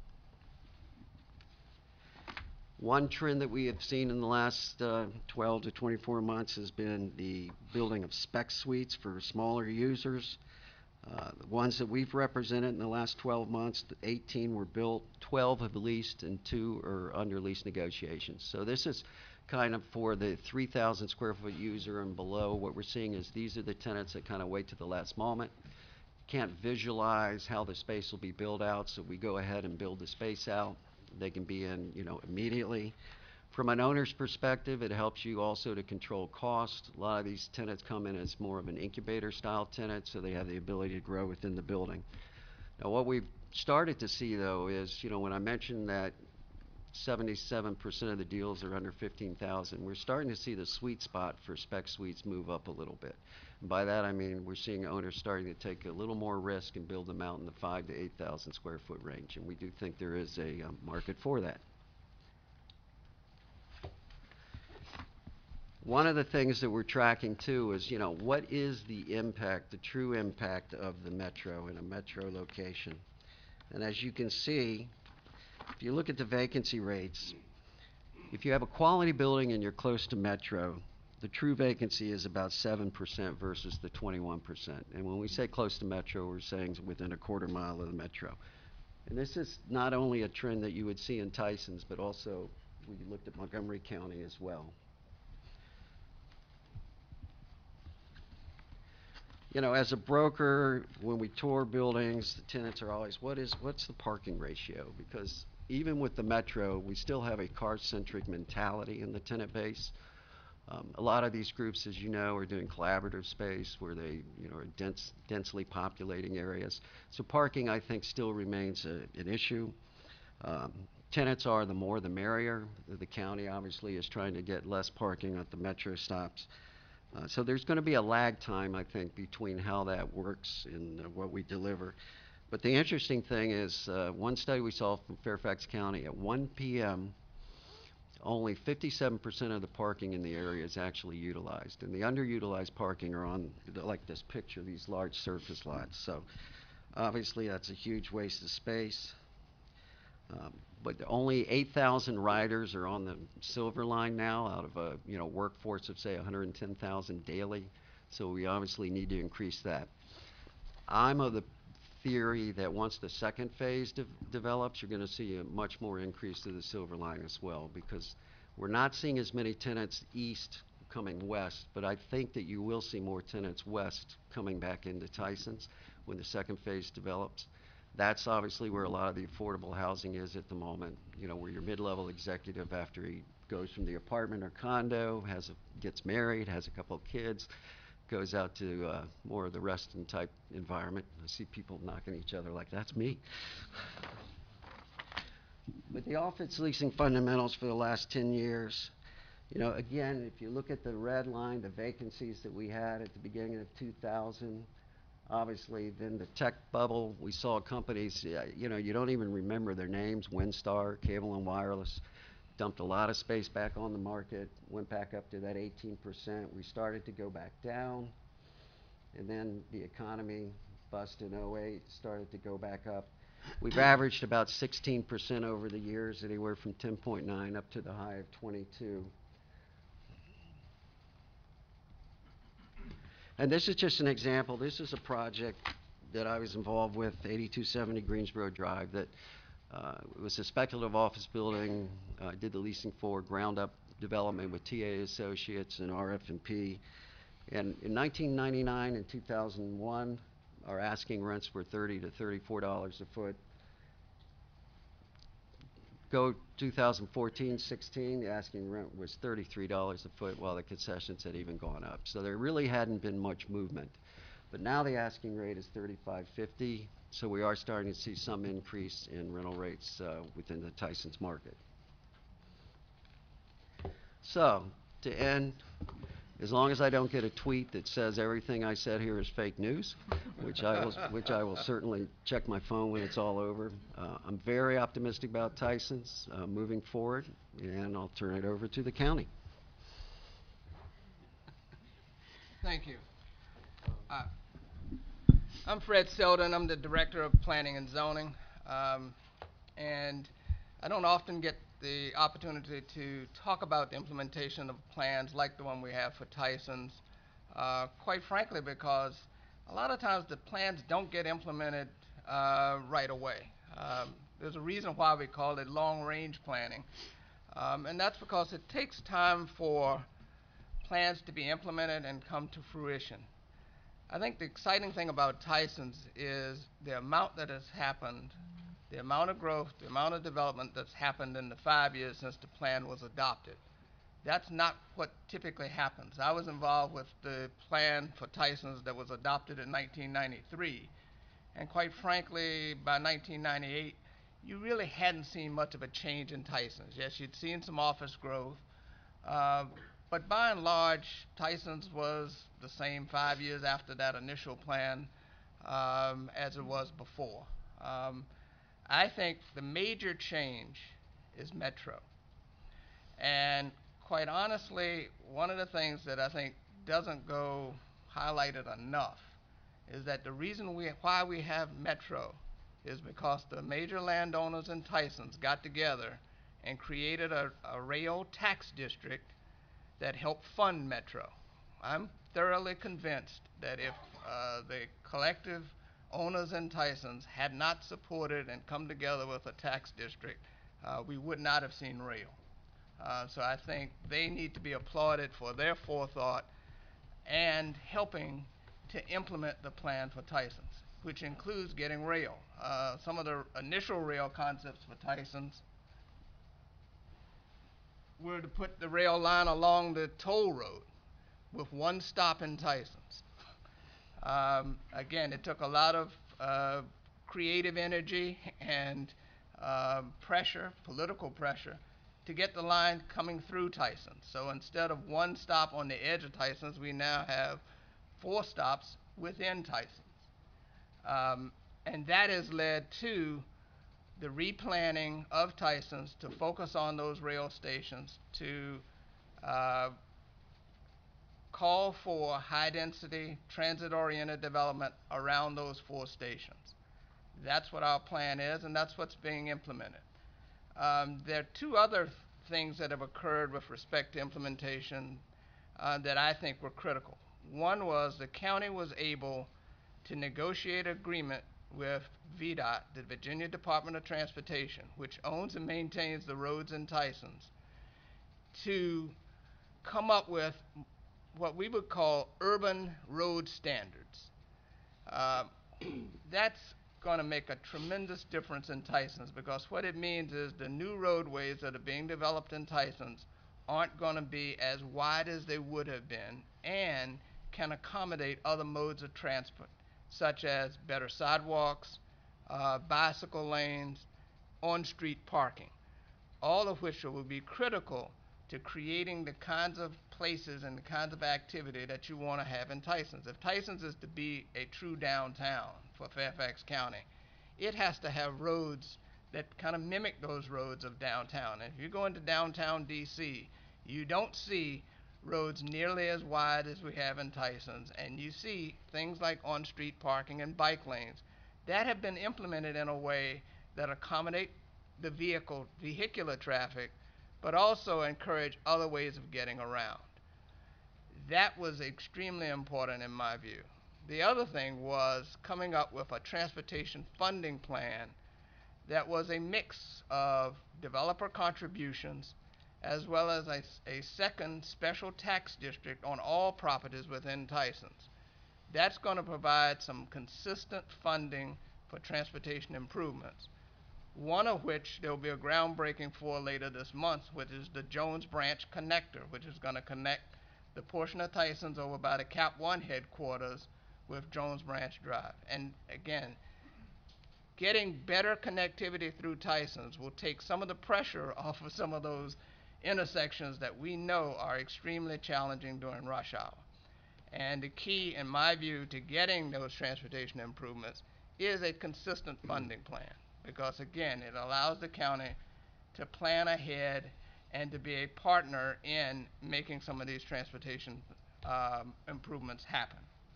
One trend that we have seen in the last uh, twelve to twenty-four months has been the building of spec suites for smaller users. Uh, the ones that we've represented in the last twelve months, the eighteen were built, twelve have leased, and two are under lease negotiations. So this is kind of for the three thousand square foot user and below. What we're seeing is these are the tenants that kind of wait to the last moment, can't visualize how the space will be built out, so we go ahead and build the space out. They can be in, you know, immediately. From an owner's perspective, it helps you also to control cost. A lot of these tenants come in as more of an incubator style tenant, so they have the ability to grow within the building. Now, what we've started to see, though, is, you know, when I mentioned that seventy-seven percent of the deals are under fifteen thousand, we're starting to see the sweet spot for spec suites move up a little bit. And by that, I mean we're seeing owners starting to take a little more risk and build them out in the five to eight thousand square foot range, and we do think there is a um, market for that. One of the things that we're tracking too is, you know, what is the impact, the true impact of the metro in a metro location? And as you can see, if you look at the vacancy rates, if you have a quality building and you're close to metro, the true vacancy is about seven percent versus the twenty-one percent. And when we say close to metro, we're saying within a quarter mile of the metro. And this is not only a trend that you would see in Tysons, but also we looked at Montgomery County as well. You know, as a broker, when we tour buildings, the tenants are always, what is, what's the parking ratio? Because even with the metro, we still have a car-centric mentality in the tenant base. Um, a lot of these groups, as you know, are doing collaborative space where they, you know, are dense, densely populating areas. So parking, I think, still remains a, an issue. Um, tenants are the more the merrier. The, the county obviously is trying to get less parking at the metro stops. Uh, so there's going to be a lag time, I think, between how that works and uh, what we deliver. But the interesting thing is, uh, one study we saw from Fairfax County, at one p m, only fifty-seven percent of the parking in the area is actually utilized. And the underutilized parking are on, like this picture, these large surface lots. So obviously that's a huge waste of space. Um, but only eight thousand riders are on the Silver Line now out of a, you know, workforce of, say, one hundred ten thousand daily. So we obviously need to increase that. I'm of the theory that once the second phase de develops, you're going to see a much more increase to the Silver Line as well, because we're not seeing as many tenants east coming west, but I think that you will see more tenants west coming back into Tysons when the second phase develops. That's obviously where a lot of the affordable housing is at the moment, you know, where your mid-level executive, after he goes from the apartment or condo, has a, gets married, has a couple of kids, goes out to uh, more of the Reston type environment. I see people knocking each other like, that's me. But the office leasing fundamentals for the last ten years, you know, again, if you look at the red line, the vacancies that we had at the beginning of two thousand, obviously, then the tech bubble, we saw companies, uh, you know, you don't even remember their names, Windstar, Cable and Wireless, dumped a lot of space back on the market, went back up to that eighteen percent. We started to go back down, and then the economy bust in oh eight, started to go back up. We've averaged about sixteen percent over the years, anywhere from ten point nine up to the high of twenty-two. And this is just an example. This is a project that I was involved with, eighty-two seventy Greensboro Drive, that uh, it was a speculative office building. I uh, did the leasing for ground-up development with T A Associates and R F and P. And in nineteen ninety-nine and two thousand one, our asking rents were thirty to thirty-four dollars a foot. Go two thousand fourteen sixteen, the asking rent was thirty-three dollars a foot, while the concessions had even gone up. So there really hadn't been much movement. But now the asking rate is thirty-five fifty, so we are starting to see some increase in rental rates uh, within the Tysons market. So, to end, as long as I don't get a tweet that says everything I said here is fake news, which I will, which I will certainly check my phone when it's all over. Uh, I'm very optimistic about Tysons uh, moving forward, and I'll turn it over to the county. Thank you. Uh, I'm Fred Selden. I'm the Director of Planning and Zoning, um, and I don't often get the opportunity to talk about the implementation of plans like the one we have for Tyson's, uh, quite frankly, because a lot of times the plans don't get implemented uh, right away. Um, there's a reason why we call it long-range planning, um, and that's because it takes time for plans to be implemented and come to fruition. I think the exciting thing about Tyson's is the amount that has happened, the amount of growth, the amount of development that's happened in the five years since the plan was adopted. That's not what typically happens. I was involved with the plan for Tyson's that was adopted in nineteen ninety-three, and quite frankly, by nineteen ninety-eight, you really hadn't seen much of a change in Tyson's. Yes, you'd seen some office growth, uh, but by and large, Tyson's was the same five years after that initial plan um, as it was before. Um, I think the major change is Metro. And quite honestly, one of the things that I think doesn't go highlighted enough is that the reason we, why we have Metro is because the major landowners in Tyson's got together and created a, a rail tax district that helped fund Metro. I'm thoroughly convinced that if uh, the collective owners in Tyson's had not supported and come together with a tax district, uh, we would not have seen rail. Uh, so I think they need to be applauded for their forethought and helping to implement the plan for Tyson's, which includes getting rail. Uh, some of the initial rail concepts for Tyson's were to put the rail line along the toll road with one stop in Tyson's. Um, again, it took a lot of uh, creative energy and uh, pressure, political pressure, to get the line coming through Tyson's. So instead of one stop on the edge of Tyson's, we now have four stops within Tyson's. Um, and that has led to the replanning of Tyson's to focus on those rail stations, to uh, call for high-density, transit-oriented development around those four stations. That's what our plan is, and that's what's being implemented. Um, there are two other things that have occurred with respect to implementation uh, that I think were critical. One was the county was able to negotiate an agreement with V DOT, the Virginia Department of Transportation, which owns and maintains the roads in Tyson's, to come up with what we would call urban road standards. Uh, that's going to make a tremendous difference in Tyson's, because what it means is the new roadways that are being developed in Tyson's aren't going to be as wide as they would have been and can accommodate other modes of transport, such as better sidewalks, uh, bicycle lanes, on-street parking, all of which will be critical to creating the kinds of places and the kinds of activity that you want to have in Tyson's. If Tyson's is to be a true downtown for Fairfax County, it has to have roads that kind of mimic those roads of downtown. And if you go into downtown D C, you don't see roads nearly as wide as we have in Tyson's, and you see things like on-street parking and bike lanes that have been implemented in a way that accommodate the vehicle, vehicular traffic, but also encourage other ways of getting around. That was extremely important in my view. The other thing was coming up with a transportation funding plan that was a mix of developer contributions as well as a, a second special tax district on all properties within Tyson's. That's going to provide some consistent funding for transportation improvements, one of which there will be a groundbreaking for later this month, which is the Jones Branch Connector, which is going to connect the portion of Tyson's over by the Cap One headquarters with Jones Branch Drive. And again, getting better connectivity through Tyson's will take some of the pressure off of some of those intersections that we know are extremely challenging during rush hour. And the key, in my view, to getting those transportation improvements is a consistent funding plan, because again, it allows the county to plan ahead and to be a partner in making some of these transportation um, improvements happen.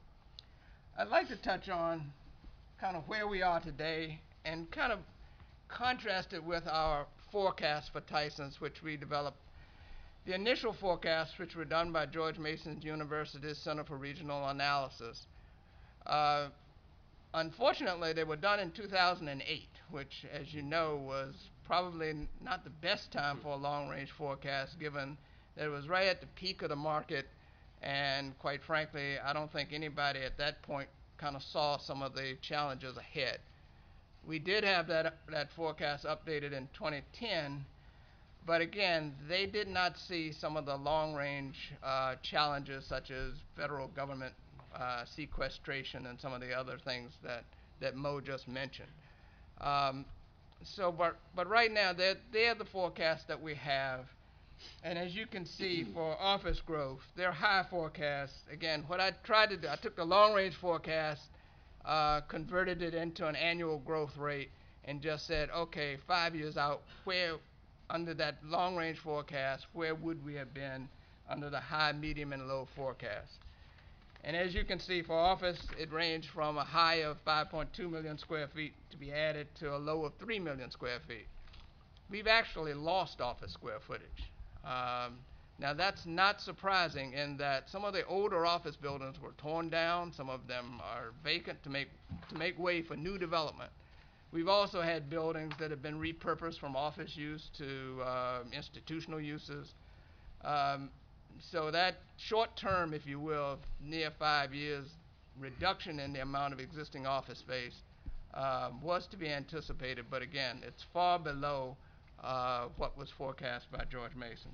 I'd like to touch on kind of where we are today and kind of contrast it with our forecasts for Tysons, which we developed. The initial forecasts, which were done by George Mason University's Center for Regional Analysis, uh, unfortunately, they were done in two thousand eight, which, as you know, was probably n- not the best time for a long-range forecast, given that it was right at the peak of the market, and quite frankly, I don't think anybody at that point kind of saw some of the challenges ahead. We did have that that forecast updated in twenty ten, but again, they did not see some of the long-range uh, challenges such as federal government uh, sequestration and some of the other things that, that Mo just mentioned. Um, so, but, but right now, they're, they're the forecasts that we have. And as you can see, for office growth, they're high forecasts. Again, what I tried to do, I took the long-range forecast, uh, converted it into an annual growth rate, and just said, okay, five years out, where, under that long-range forecast, where would we have been under the high, medium, and low forecast? And as you can see, for office, it ranged from a high of five point two million square feet to be added to a low of three million square feet. We've actually lost office square footage. Um, now that's not surprising in that some of the older office buildings were torn down, some of them are vacant to make, to make way for new development. We've also had buildings that have been repurposed from office use to uh, institutional uses. Um, so that short term, if you will, near five years reduction in the amount of existing office space um, was to be anticipated, but again, it's far below uh, what was forecast by George Mason.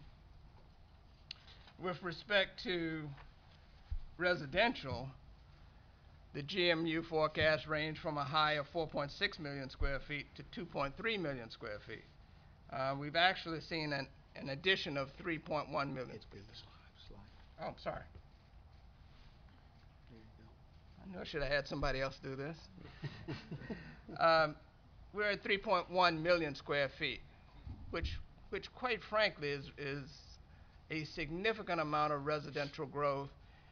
With respect to residential, the G M U forecast ranged from a high of four point six million square feet to two point three million square feet. Uh, we've actually seen an, an addition of three point one million. Oh, I'm sorry. I know I should have had somebody else do this. um, we're at three point one million square feet, which, which quite frankly is, is a significant amount of residential growth,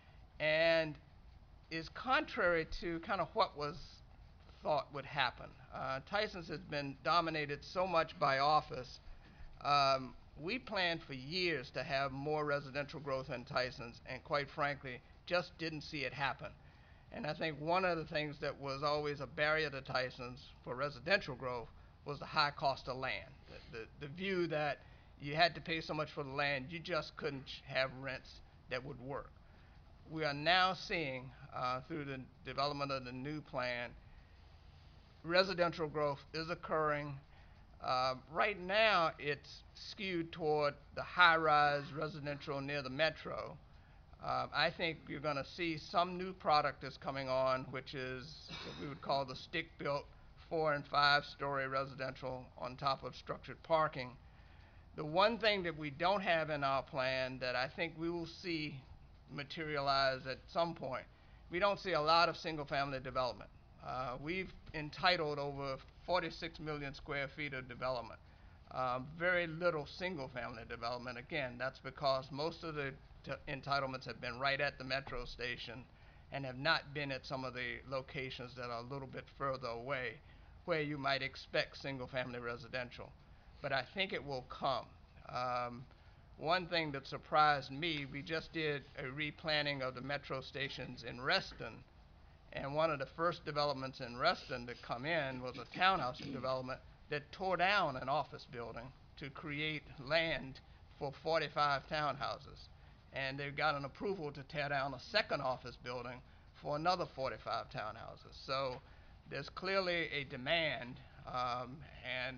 and is contrary to kind of what was thought would happen. Uh, Tysons has been dominated so much by office. Um, we planned for years to have more residential growth in Tysons, and quite frankly, just didn't see it happen. And I think one of the things that was always a barrier to Tysons for residential growth was the high cost of land. The, the, the view that you had to pay so much for the land, you just couldn't have rents that would work. We are now seeing, uh, through the development of the new plan, residential growth is occurring. Uh, right now, it's skewed toward the high-rise residential near the metro. Uh, I think you're going to see some new product that's coming on, which is what we would call the stick-built four and five-story residential on top of structured parking. The one thing that we don't have in our plan that I think we will see materialize at some point, we don't see a lot of single-family development. Uh, we've entitled over forty-six million square feet of development. Um, very little single-family development. Again, that's because most of the t- entitlements have been right at the metro station and have not been at some of the locations that are a little bit further away where you might expect single-family residential. But I think it will come. Um, one thing that surprised me, we just did a replanning of the metro stations in Reston, and one of the first developments in Reston to come in was a townhouse development that tore down an office building to create land for forty-five townhouses. And they got an approval to tear down a second office building for another forty-five townhouses. So there's clearly a demand, um, and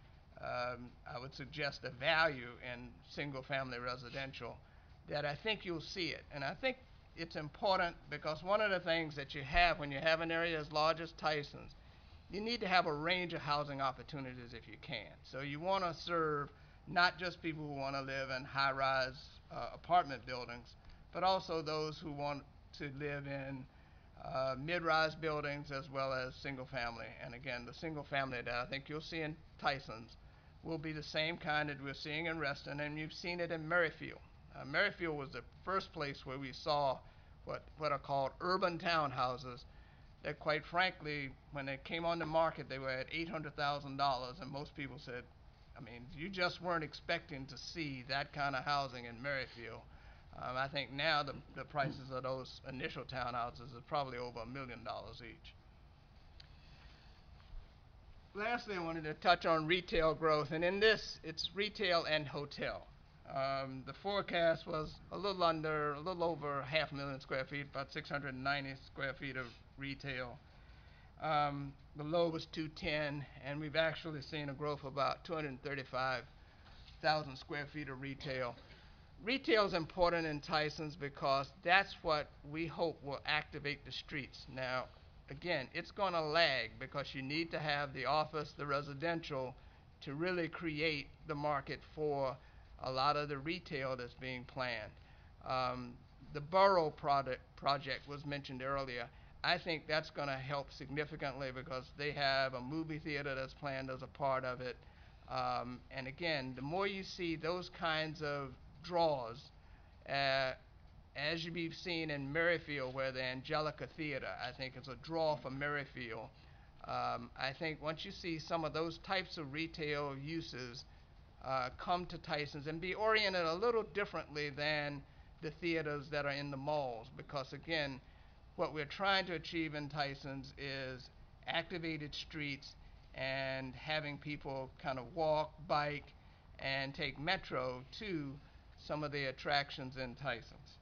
um, I would suggest a value in single-family residential that I think you'll see it. And I think it's important because one of the things that you have when you have an area as large as Tysons, you need to have a range of housing opportunities if you can. So you want to serve not just people who want to live in high-rise uh, apartment buildings, but also those who want to live in uh, mid-rise buildings as well as single-family. And again, the single-family that I think you'll see in Tysons will be the same kind that we're seeing in Reston, and you've seen it in Merrifield. Uh, Merrifield was the first place where we saw what, what are called urban townhouses that, quite frankly, when they came on the market, they were at eight hundred thousand dollars, and most people said, I mean, you just weren't expecting to see that kind of housing in Merrifield. Um, I think now the, the prices of those initial townhouses are probably over a million dollars each. Lastly, I wanted to touch on retail growth, and in this, it's retail and hotel. Um, the forecast was a little under, a little over half a million square feet, about six hundred ninety square feet of retail. Um, the low was two ten, and we've actually seen a growth of about two hundred thirty-five thousand square feet of retail. Retail is important in Tysons because that's what we hope will activate the streets. Now, again, it's going to lag because you need to have the office, the residential, to really create the market for a lot of the retail that's being planned. Um, the borough product project was mentioned earlier. I think that's going to help significantly because they have a movie theater that's planned as a part of it. Um, and again, the more you see those kinds of draws, uh, as you've seen in Merrifield, where the Angelica Theater, I think, is a draw for Merrifield. Um, I think once you see some of those types of retail uses uh, come to Tysons and be oriented a little differently than the theaters that are in the malls, because again, what we're trying to achieve in Tysons is activated streets and having people kind of walk, bike, and take Metro to some of the attractions in Tysons.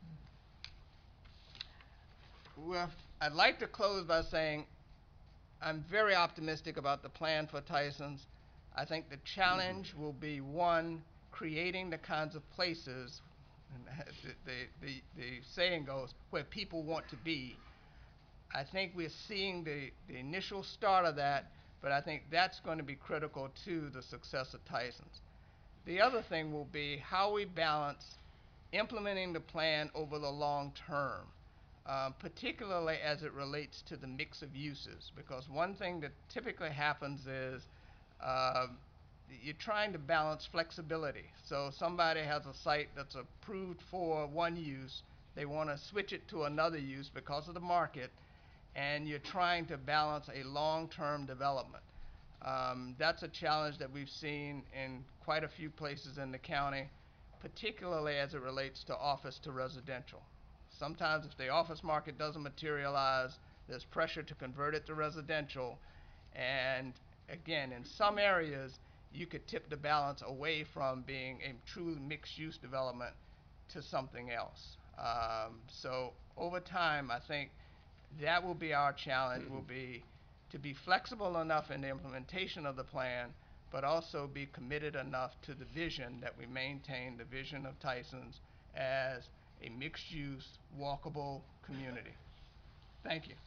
Well, I'd like to close by saying I'm very optimistic about the plan for Tysons. I think the challenge will be, one, creating the kinds of places, and the, the, the, the saying goes, where people want to be. I think we're seeing the, the initial start of that, but I think that's going to be critical to the success of Tysons. The other thing will be how we balance implementing the plan over the long term, um, particularly as it relates to the mix of uses, because one thing that typically happens is uh, you're trying to balance flexibility. So somebody has a site that's approved for one use, they want to switch it to another use because of the market, and you're trying to balance a long-term development. Um, that's a challenge that we've seen in quite a few places in the county, particularly as it relates to office to residential. Sometimes if the office market doesn't materialize, there's pressure to convert it to residential, and again, in some areas, you could tip the balance away from being a true mixed-use development to something else. Um, so over time, I think that will be our challenge, will be to be flexible enough in the implementation of the plan, but also be committed enough to the vision that we maintain the vision of Tysons as a mixed-use, walkable community. Thank you.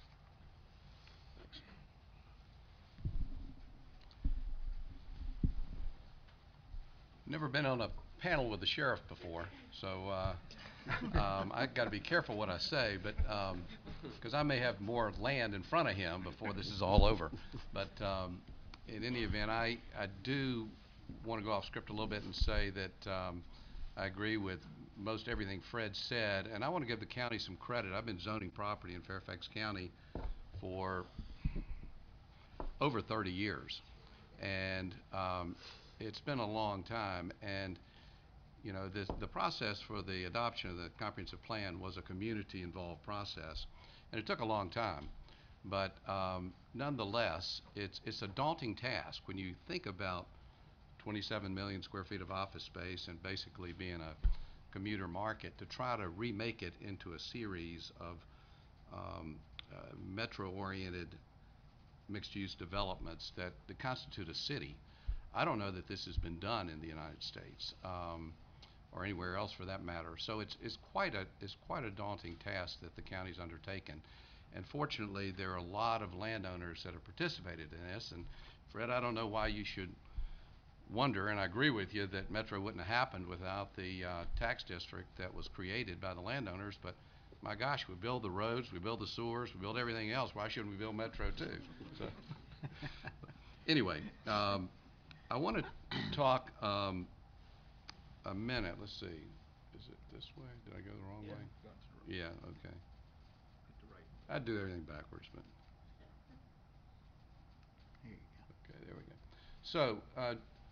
Never been on a panel with the sheriff before, so uh, um, I got to be careful what I say, but because um, I may have more land in front of him before this is all over. But um, in any event, I, I do want to go off script a little bit and say that um, I agree with most everything Fred said, and I want to give the county some credit. I've been zoning property in Fairfax County for over thirty years, and um, it's been a long time. And you know, this, the process for the adoption of the comprehensive plan was a community-involved process, and it took a long time. But um, nonetheless, it's it's a daunting task when you think about twenty-seven million square feet of office space and basically being a commuter market, to try to remake it into a series of um, uh, metro-oriented mixed-use developments that, that constitute a city. I don't know that this has been done in the United States um, or anywhere else for that matter. So it's it's quite a it's quite a daunting task that the county's undertaken. And fortunately, there are a lot of landowners that have participated in this. And Fred, I don't know why you should wonder, and I agree with you that Metro wouldn't have happened without the uh, tax district that was created by the landowners. But my gosh, we build the roads, we build the sewers, we build everything else. Why shouldn't we build Metro too? So anyway, um, I want to talk um, a minute. Let's see. Is it this way? Did I go the wrong Yeah, way? that's the right. Yeah, okay. Hit the right. I'd do everything backwards, but Here you go. okay, there we go. So, uh,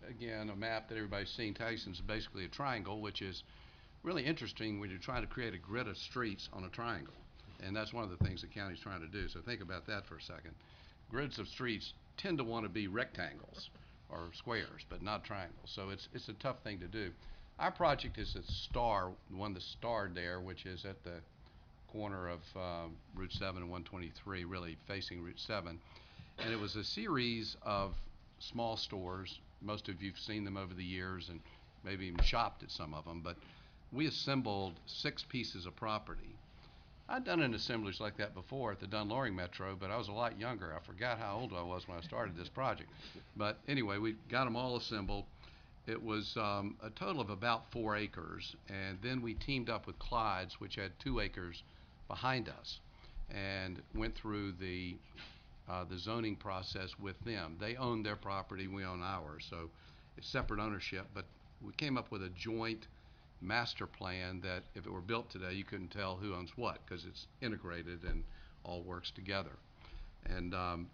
again, a map that everybody's seen. Tyson's basically a triangle, which is really interesting when you're trying to create a grid of streets on a triangle. And that's one of the things the county's trying to do. So think about that for a second. Grids of streets tend to want to be rectangles or squares, but not triangles. So it's, it's a tough thing to do. Our project is a star, the one that's starred there, which is at the corner of um, Route seven and one twenty-three, really facing Route seven. And it was a series of small stores. Most of you've seen them over the years and maybe even shopped at some of them, but we assembled six pieces of property. I'd done an assemblage like that before at the Dunn-Loring Metro, but I was a lot younger. I forgot how old I was when I started this project. But anyway, we got them all assembled. It was um, a total of about four acres, and then we teamed up with Clyde's, which had two acres behind us, and went through the uh, the zoning process with them. They own their property, we own ours, so it's separate ownership, but we came up with a joint master plan that if it were built today, you couldn't tell who owns what, because it's integrated and all works together. And um,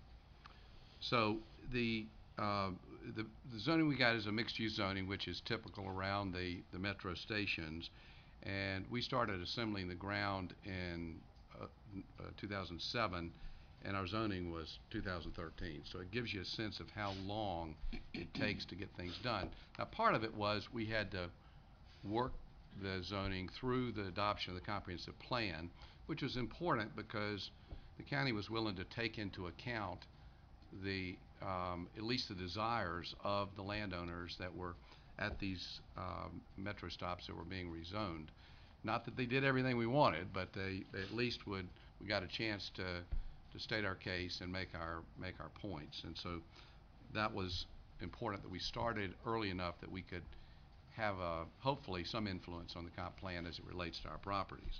so the, uh, the the zoning we got is a mixed-use zoning, which is typical around the, the metro stations. And we started assembling the ground in uh, uh, two thousand seven, and our zoning was two thousand thirteen. So it gives you a sense of how long it takes to get things done. Now, part of it was we had to work the zoning through the adoption of the comprehensive plan, which was important because the county was willing to take into account the um, at least the desires of the landowners that were at these um, metro stops that were being rezoned. Not that they did everything we wanted, but they, they at least would, we got a chance to to state our case and make our make our points. And so that was important, that we started early enough that we could have a, hopefully some influence on the comp plan as it relates to our properties.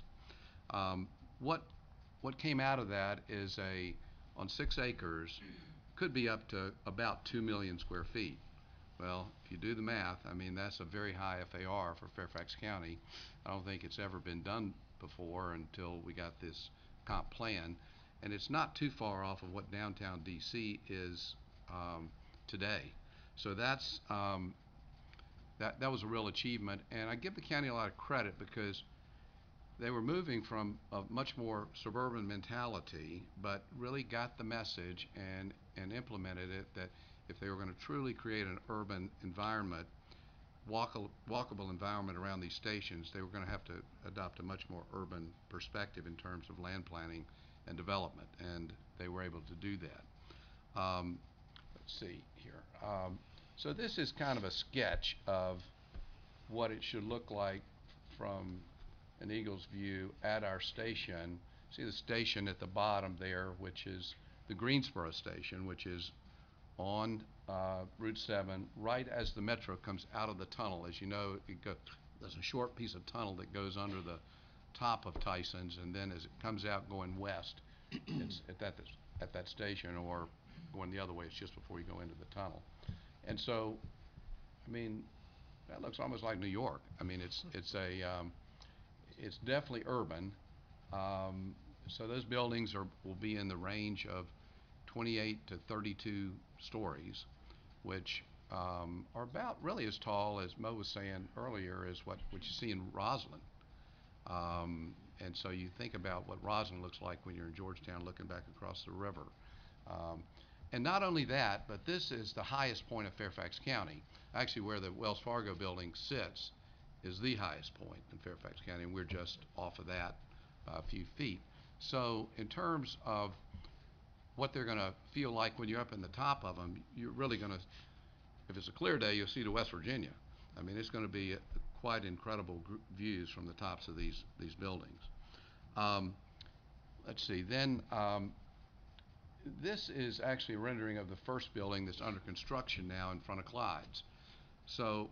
Um, what what came out of that is a, on six acres, could be up to about two million square feet. Well, if you do the math, I mean, that's a very high F A R for Fairfax County. I don't think it's ever been done before until we got this comp plan. And it's not too far off of what downtown D C is um, today. So that's, um, that, that was a real achievement. And I give the county a lot of credit because they were moving from a much more suburban mentality, but really got the message and, and implemented it that if they were going to truly create an urban environment, walkable, walkable environment around these stations, they were going to have to adopt a much more urban perspective in terms of land planning and development, and they were able to do that. Um, let's see here. Um, so this is kind of a sketch of what it should look like from an eagle's view at our station. See the station at the bottom there, which is the Greensboro station, which is on uh, Route seven, right as the metro comes out of the tunnel. As you know, it go, there's a short piece of tunnel that goes under the top of Tyson's, and then as it comes out going west, it's at that at that station, or going the other way, it's just before you go into the tunnel. And so, I mean, that looks almost like New York. I mean, it's it's a um, it's definitely urban. Um, so those buildings are will be in the range of twenty-eight to thirty-two stories, which um, are about really as tall as Mo was saying earlier as what, what you see in Roslyn. Um, and so you think about what Roslyn looks like when you're in Georgetown looking back across the river. Um, and not only that, but this is the highest point of Fairfax County. Actually, where the Wells Fargo building sits is the highest point in Fairfax County, and we're just off of that by a few feet. So in terms of what they're going to feel like when you're up in the top of them, you're really going to, if it's a clear day, you'll see to West Virginia. I mean, it's going to be a, quite incredible gr views from the tops of these these buildings. Um, let's see. Then um, this is actually a rendering of the first building that's under construction now in front of Clyde's. So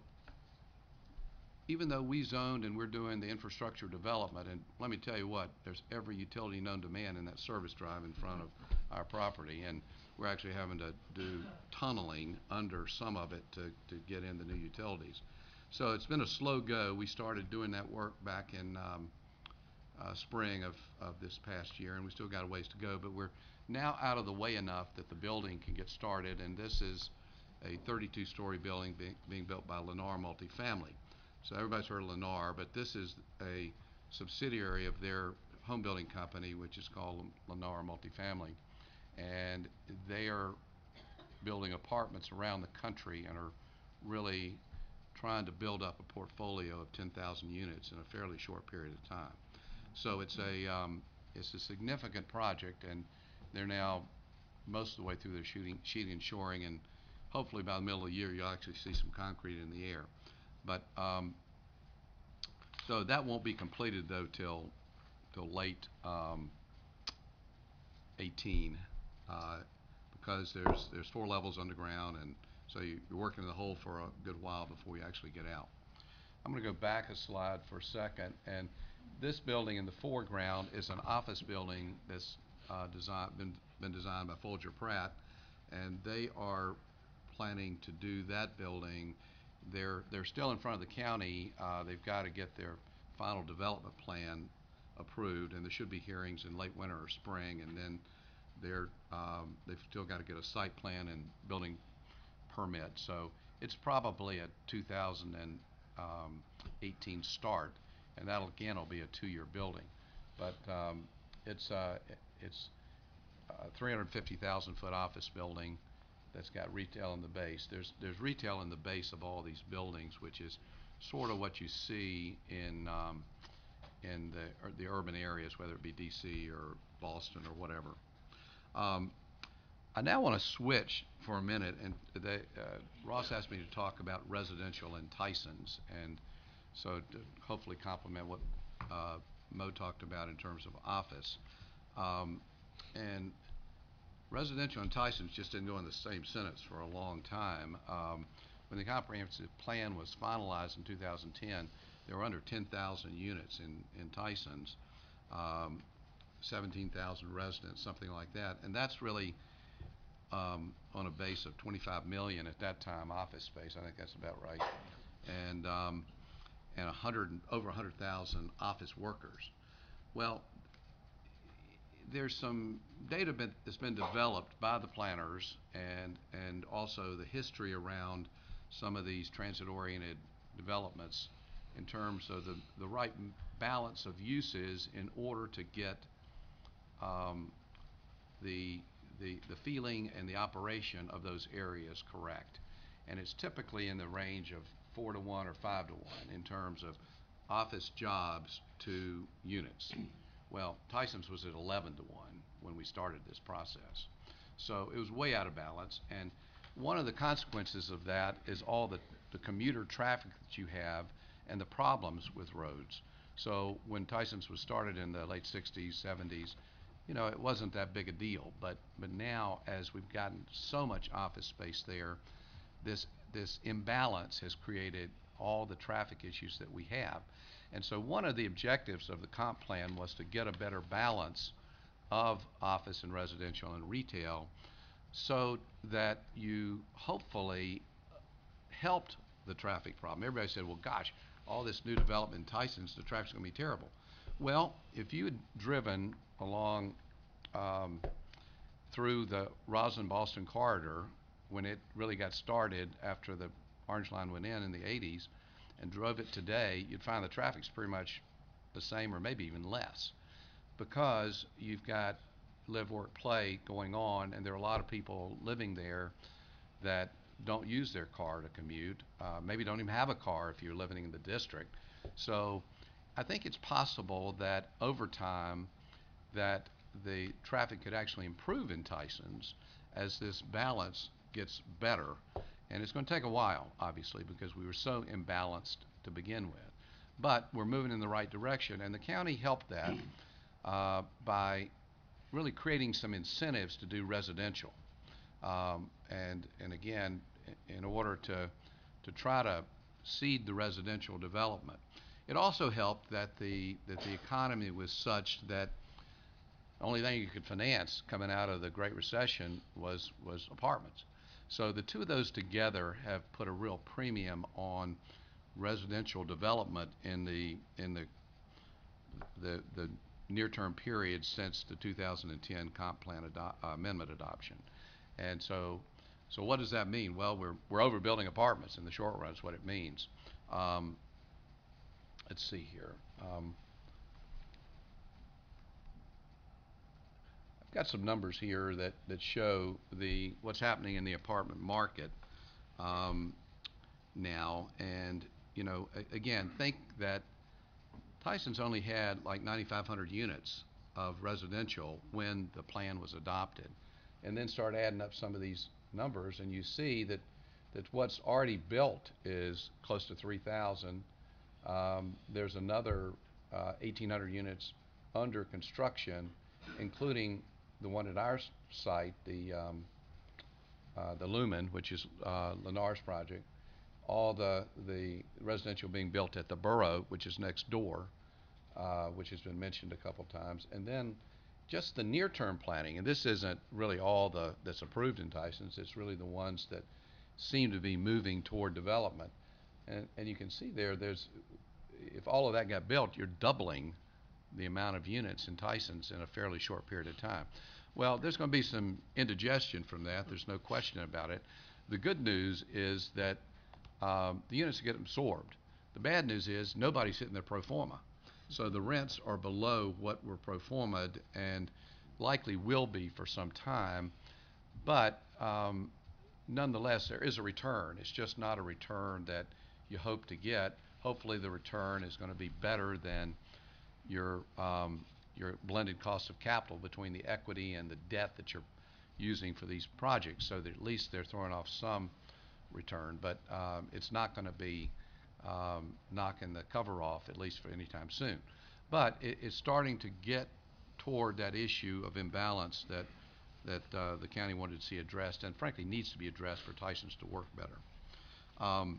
even though we zoned and we're doing the infrastructure development, and let me tell you what, there's every utility known to man in that service drive in front of our property, and we're actually having to do tunneling under some of it to, to get in the new utilities. So it's been a slow go. We started doing that work back in um, uh, spring of, of this past year, and we still got a ways to go, but we're now out of the way enough that the building can get started, and this is a thirty-two story building being, being built by Lennar Multifamily. So everybody's heard of Lennar, but this is a subsidiary of their home building company, which is called Lennar Multifamily. And they are building apartments around the country and are really trying to build up a portfolio of ten thousand units in a fairly short period of time. So it's a, um, it's a significant project, and they're now most of the way through their shooting, sheeting and shoring, and hopefully by the middle of the year you'll actually see some concrete in the air. But um, so that won't be completed though till till late um, eighteen, uh, because there's there's four levels underground, and so you, you're working in the hole for a good while before you actually get out. I'm going to go back a slide for a second, and this building in the foreground is an office building that's uh, designed been been designed by Folger Pratt, and they are planning to do that building. They're they're still in front of the county. Uh, they've got to get their final development plan approved, and there should be hearings in late winter or spring, and then they're um, they've still got to get a site plan and building permit. So it's probably a two thousand eighteen start, and that'll again will be a two-year building. But um, it's uh, it's a three hundred fifty thousand foot office building that's got retail in the base. There's there's retail in the base of all these buildings, which is sort of what you see in um, in the or the urban areas, whether it be D C or Boston or whatever. Um, I now want to switch for a minute, and they, uh, Ross asked me to talk about residential in Tysons, and so to hopefully complement what uh, Mo talked about in terms of office. Um, and residential in Tysons just didn't go in the same sentence for a long time. Um, when the comprehensive plan was finalized in two thousand ten, there were under ten thousand units in, in Tysons, um, seventeen thousand residents, something like that. And that's really um, on a base of twenty-five million at that time office space. I think that's about right. And, um, and one hundred, over one hundred thousand office workers. Well, there's some data been, that's been developed by the planners, and and also the history around some of these transit-oriented developments in terms of the, the right balance of uses in order to get um, the, the, the feeling and the operation of those areas correct. And it's typically in the range of four to one or five to one in terms of office jobs to units. Well, Tysons was at eleven to one when we started this process. So it was way out of balance, and one of the consequences of that is all the, the commuter traffic that you have and the problems with roads. So when Tysons was started in the late sixties, seventies, you know, it wasn't that big a deal, but, but now as we've gotten so much office space there, this, this imbalance has created all the traffic issues that we have. And so one of the objectives of the comp plan was to get a better balance of office and residential and retail so that you hopefully helped the traffic problem. Everybody said, well, gosh, all this new development in Tysons, the traffic's going to be terrible. Well, if you had driven along um, through the Roslyn-Boston corridor when it really got started after the Orange Line went in in the eighties, and drove it today, you'd find the traffic's pretty much the same or maybe even less, because you've got live, work, play going on, and there are a lot of people living there that don't use their car to commute, uh, maybe don't even have a car if you're living in the district. So I think it's possible that over time that the traffic could actually improve in Tysons as this balance gets better. And it's going to take a while, obviously, because we were so imbalanced to begin with. But we're moving in the right direction, and the county helped that uh, by really creating some incentives to do residential. Um, and, and again, in order to, to try to seed the residential development. It also helped that the, that the economy was such that the only thing you could finance coming out of the Great Recession was, was apartments. So the two of those together have put a real premium on residential development in the in the the, the near-term period since the two thousand ten comp plan ado uh, amendment adoption. And so So what does that mean? Well, we're, we're overbuilding apartments in the short run is what it means. Um, let's see here. Um, I've got some numbers here that, that show the, what's happening in the apartment market um, now. And, you know, a, again, think that Tyson's only had like ninety-five hundred units of residential when the plan was adopted. And then start adding up some of these numbers, and you see that, that what's already built is close to three thousand. Um, there's another uh, eighteen hundred units under construction, including the one at our s- site, the um, uh, the Lumen, which is uh, Lennar's project. All the the residential being built at the Borough, which is next door, uh, which has been mentioned a couple times, and then just the near-term planning. And this isn't really all the that's approved in Tyson's. It's really the ones that seem to be moving toward development. And and you can see there, there's if all of that got built, you're doubling the amount of units in Tyson's in a fairly short period of time. Well, there's going to be some indigestion from that. There's no question about it. The good news is that um, the units get absorbed. The bad news is nobody's hitting their pro forma. So the rents are below what were pro forma'd and likely will be for some time. But um, nonetheless, there is a return. It's just not a return that you hope to get. Hopefully the return is going to be better than your um, your blended cost of capital between the equity and the debt that you're using for these projects, so that at least they're throwing off some return. But um, it's not going to be um, knocking the cover off, at least for any time soon. But it, it's starting to get toward that issue of imbalance that that uh, the county wanted to see addressed, and frankly needs to be addressed for Tyson's to work better. Um,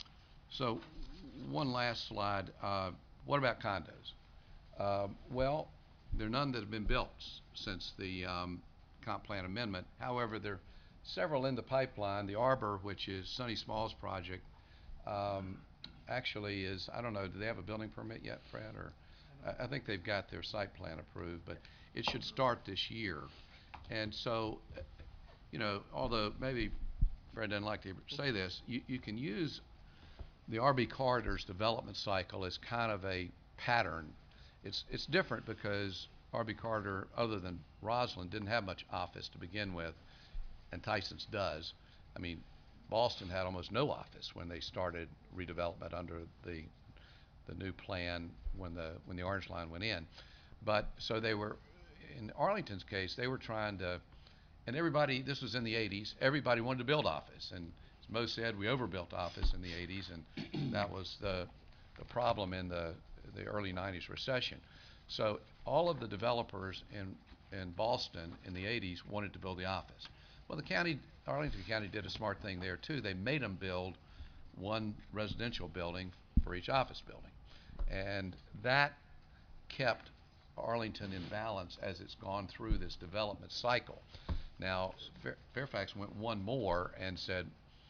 so one last slide. Uh, what about condos? Uh, well, there are none that have been built s- since the um, comp plan amendment. However, there are several in the pipeline. The Arbor, which is Sonny Small's project, um, actually is, I don't know, do they have a building permit yet, Fred? Or I, I think they've got their site plan approved, but it should start this year. And so, uh, you know, although maybe Fred doesn't like to say this, you, you can use the R B Corridors development cycle as kind of a pattern. It's it's different because R B Corridor, other than Roslyn, didn't have much office to begin with, and Tyson's does. I mean, Boston had almost no office when they started redevelopment under the the new plan when the when the Orange Line went in. But so they were, in Arlington's case, they were trying to, and everybody, this was in the eighties, everybody wanted to build office. And as Mo said, we overbuilt office in the eighties, and that was the, the problem in the, the early nineties recession. So all of the developers in, in Boston in the eighties wanted to build the office. Well, the county, Arlington County did a smart thing there too. They made them build one residential building for each office building. And that kept Arlington in balance as it's gone through this development cycle. Now, Fair, Fairfax went one more and said,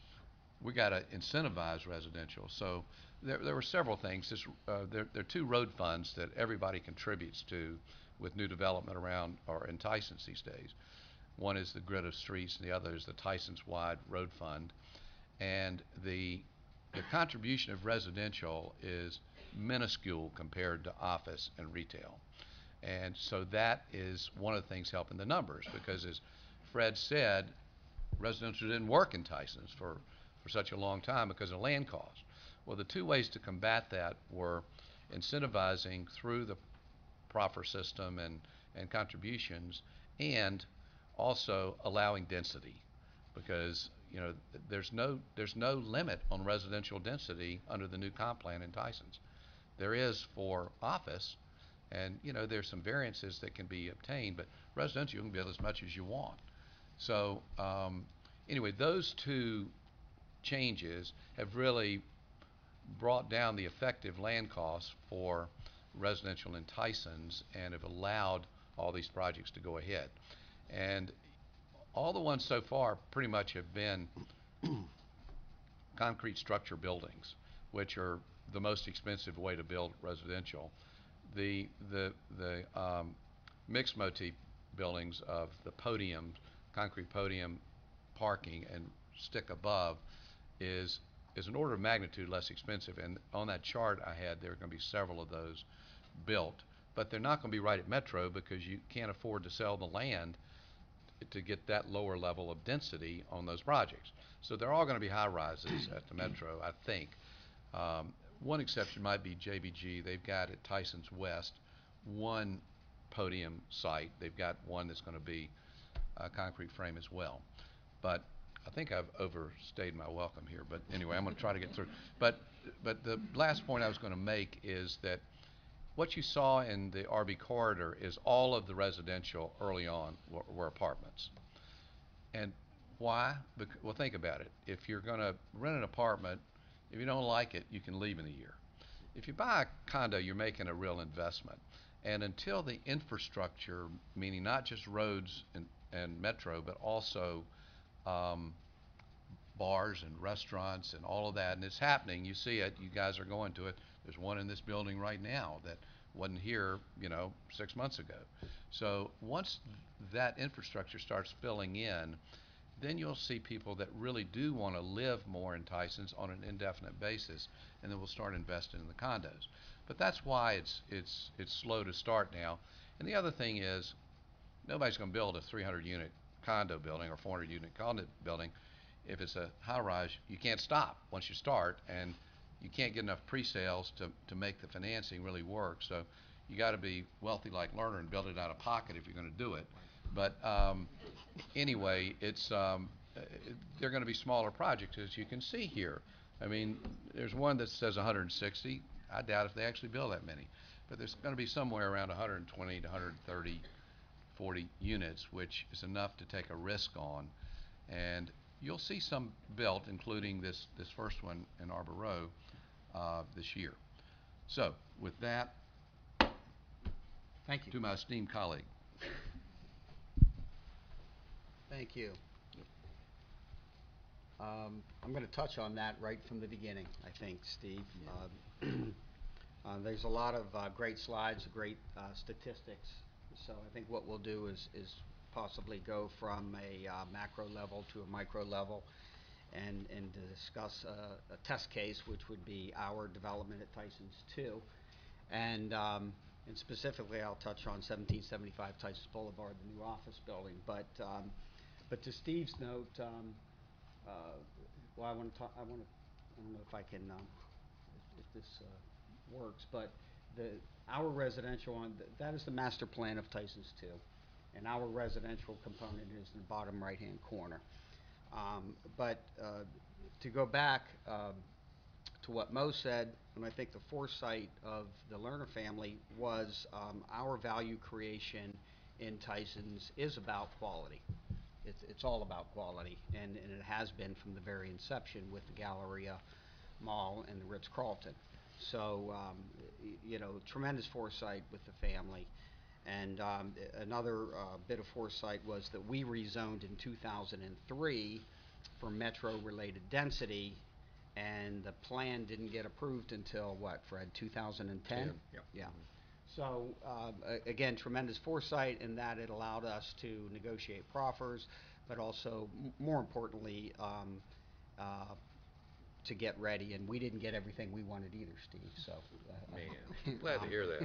we got to incentivize residential. So there, there were several things. This, uh, there, there are two road funds that everybody contributes to with new development around or in Tyson's these days. One is the Grid of Streets, and the other is the Tyson's Wide Road Fund. And the the contribution of residential is minuscule compared to office and retail. And so that is one of the things helping the numbers, because as Fred said, residential didn't work in Tyson's for, for such a long time because of land cost. Well, the two ways to combat that were incentivizing through the proffer system and, and contributions, and also allowing density, because you know there's no there's no limit on residential density under the new comp plan in Tyson's. There is for office, and you know there's some variances that can be obtained, but residential you can build as much as you want. So um, anyway, those two changes have really brought down the effective land costs for residential in Tyson's and have allowed all these projects to go ahead. And all the ones so far pretty much have been concrete structure buildings, which are the most expensive way to build residential. The the the um, mixed motif buildings of the podium, concrete podium parking and stick above is is an order of magnitude less expensive. And on that chart I had, there are going to be several of those built, but they're not going to be right at Metro because you can't afford to sell the land to get that lower level of density on those projects. So they're all going to be high rises at the Metro, I think. Um, one exception might be J B G. They've got at Tyson's West one podium site. They've got one that's going to be a concrete frame as well. But I think I've overstayed my welcome here. But anyway, I'm going to try to get through. But but the last point I was going to make is that what you saw in the R B corridor is all of the residential early on were, were apartments. And why? Bec well, think about it. If you're going to rent an apartment, if you don't like it, you can leave in a year. If you buy a condo, you're making a real investment. And until the infrastructure, meaning not just roads and, and metro, but also um, bars and restaurants and all of that, and it's happening. You see it. You guys are going to it. There's one in this building right now that wasn't here, you know, six months ago. So once that infrastructure starts filling in, then you'll see people that really do want to live more in Tysons on an indefinite basis, and then we'll start investing in the condos. But that's why it's it's it's slow to start now. And the other thing is, nobody's going to build a three hundred unit condo building or four hundred unit condo building. If it's a high rise, you can't stop once you start, and you can't get enough pre-sales to to make the financing really work. So you got to be wealthy like Lerner and build it out of pocket if you're going to do it. But um, anyway, it's um, it, they're going to be smaller projects, as you can see here. I mean, there's one that says one hundred sixty. I doubt if they actually build that many. But there's going to be somewhere around one hundred twenty to one hundred thirty, forty units, which is enough to take a risk on. And you'll see some built, including this, this first one in Arbor Row uh, this year. So, with that, Thank you. to my esteemed colleague. Thank you. Um, I'm going to touch on that right from the beginning, I think, Steve. Uh, uh, there's a lot of uh, great slides, great uh, statistics. So I think what we'll do is, is possibly go from a uh, macro level to a micro level and, and to discuss uh, a test case, which would be our development at Tysons two. And, um, and specifically, I'll touch on seventeen seventy-five Tysons Boulevard, the new office building. But um, But to Steve's note, um, uh, well, I want to talk. I want to. I don't know if I can, um, if, if this uh, works, but the our residential on th that is the master plan of Tysons two, and our residential component is in the bottom right-hand corner. Um, but uh, to go back um, to what Mo said, and I think the foresight of the Lerner family was um, our value creation in Tysons is about quality. It's, it's all about quality, and, and it has been from the very inception with the Galleria Mall and the Ritz-Carlton. So, um, y you know, tremendous foresight with the family. And um, another uh, bit of foresight was that we rezoned in two thousand three for metro-related density, and the plan didn't get approved until, what, Fred, two thousand ten? Yep. Yeah. So, uh, again, tremendous foresight in that it allowed us to negotiate proffers, but also, m more importantly, um, uh, to get ready. And we didn't get everything we wanted either, Steve. So, uh, Man, glad to hear that.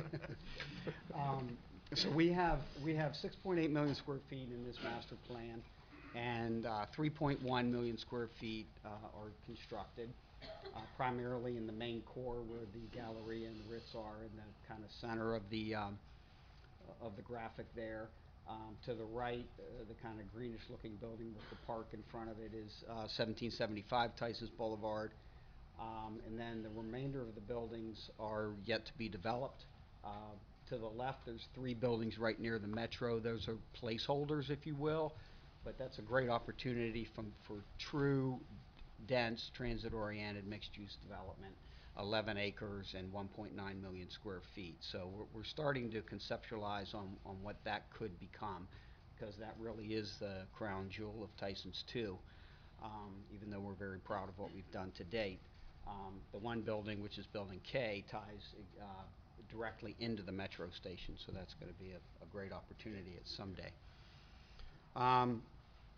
um, so we have we have six point eight million square feet in this master plan, and uh, three point one million square feet uh, are constructed. Uh, primarily in the main core where the Galleria and the Ritz are, in the kind of center of the um, of the graphic there. Um, to the right, uh, the kind of greenish-looking building with the park in front of it is uh, seventeen seventy-five Tysons Boulevard, um, and then the remainder of the buildings are yet to be developed. Uh, to the left, there's three buildings right near the metro. Those are placeholders, if you will, but that's a great opportunity from, for true dense, transit-oriented, mixed-use development, eleven acres and one point nine million square feet. So we're, we're starting to conceptualize on, on what that could become, because that really is the crown jewel of Tysons two, um, even though we're very proud of what we've done to date. Um, the one building, which is Building K, ties uh, directly into the metro station, so that's going to be a, a great opportunity at someday. Um,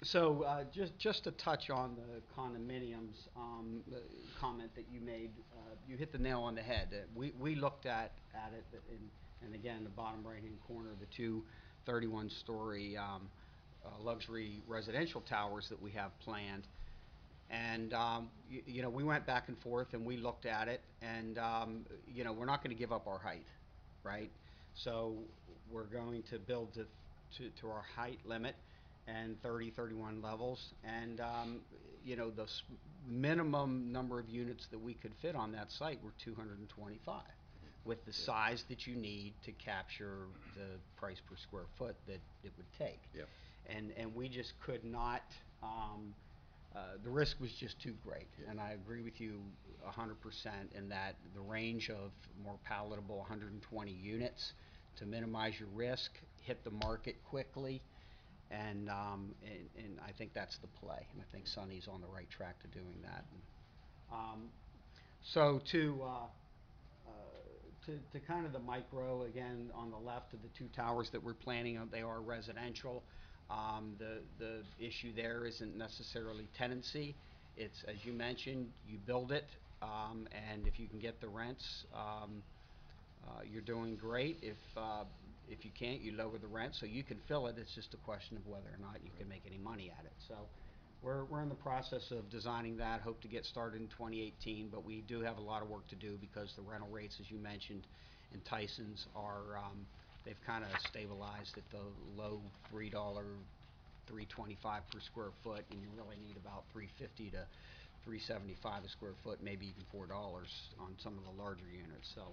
So, uh, just, just to touch on the condominiums, um, the comment that you made, uh, you hit the nail on the head. Uh, We, we looked at, at it, in, and again, the bottom right-hand corner, the two thirty-one story, um, uh, luxury residential towers that we have planned. And, um, you, you know, we went back and forth and we looked at it, and, um, you know, we're not gonna give up our height, right? So, we're going to build to, to, to our height limit, and thirty, thirty-one levels, and, um, you know, the s- minimum number of units that we could fit on that site were two hundred twenty-five, with the size that you need to capture the price per square foot that it would take. Yep. And, and we just could not, um, uh, the risk was just too great. Yeah. And I agree with you a hundred percent in that the range of more palatable one hundred twenty units to minimize your risk, hit the market quickly, and, um, and, and I think that's the play. And I think Sonny's on the right track to doing that. And, um, so to, uh, uh, to, to kind of the micro, again, on the left of the two towers that we're planning on, they are residential. Um, the, the issue there isn't necessarily tenancy. It's, as you mentioned, you build it, um, and if you can get the rents, um, uh, you're doing great. If, uh, if you can't, you lower the rent so you can fill it. It's just a question of whether or not you can make any money at it. So we're, we're in the process of designing that, hope to get started in twenty eighteen, but we do have a lot of work to do because the rental rates, as you mentioned, in Tyson's are, um, they've kind of stabilized at the low three dollars, three twenty-five per square foot, and you really need about three fifty to three seventy-five a square foot, maybe even four dollars on some of the larger units. So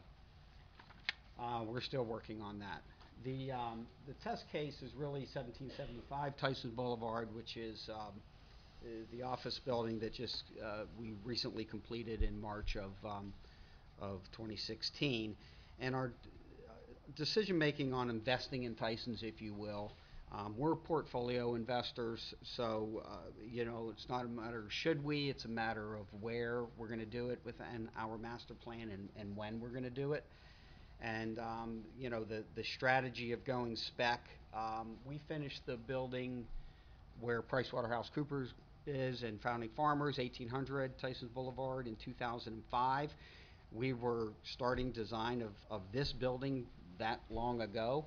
uh, we're still working on that. The, um, the test case is really seventeen seventy-five Tyson Boulevard, which is, um, uh, the office building that just, uh, we recently completed in March of, um, of twenty sixteen. And our uh, decision-making on investing in Tyson's, if you will, um, we're portfolio investors, so, uh, you know, it's not a matter of should we, it's a matter of where we're gonna do it within our master plan and, and when we're gonna do it. And, um, you know, the, the strategy of going spec, um, we finished the building where PricewaterhouseCoopers is and Founding Farmers, eighteen hundred Tysons Boulevard in two thousand five. We were starting design of, of this building that long ago,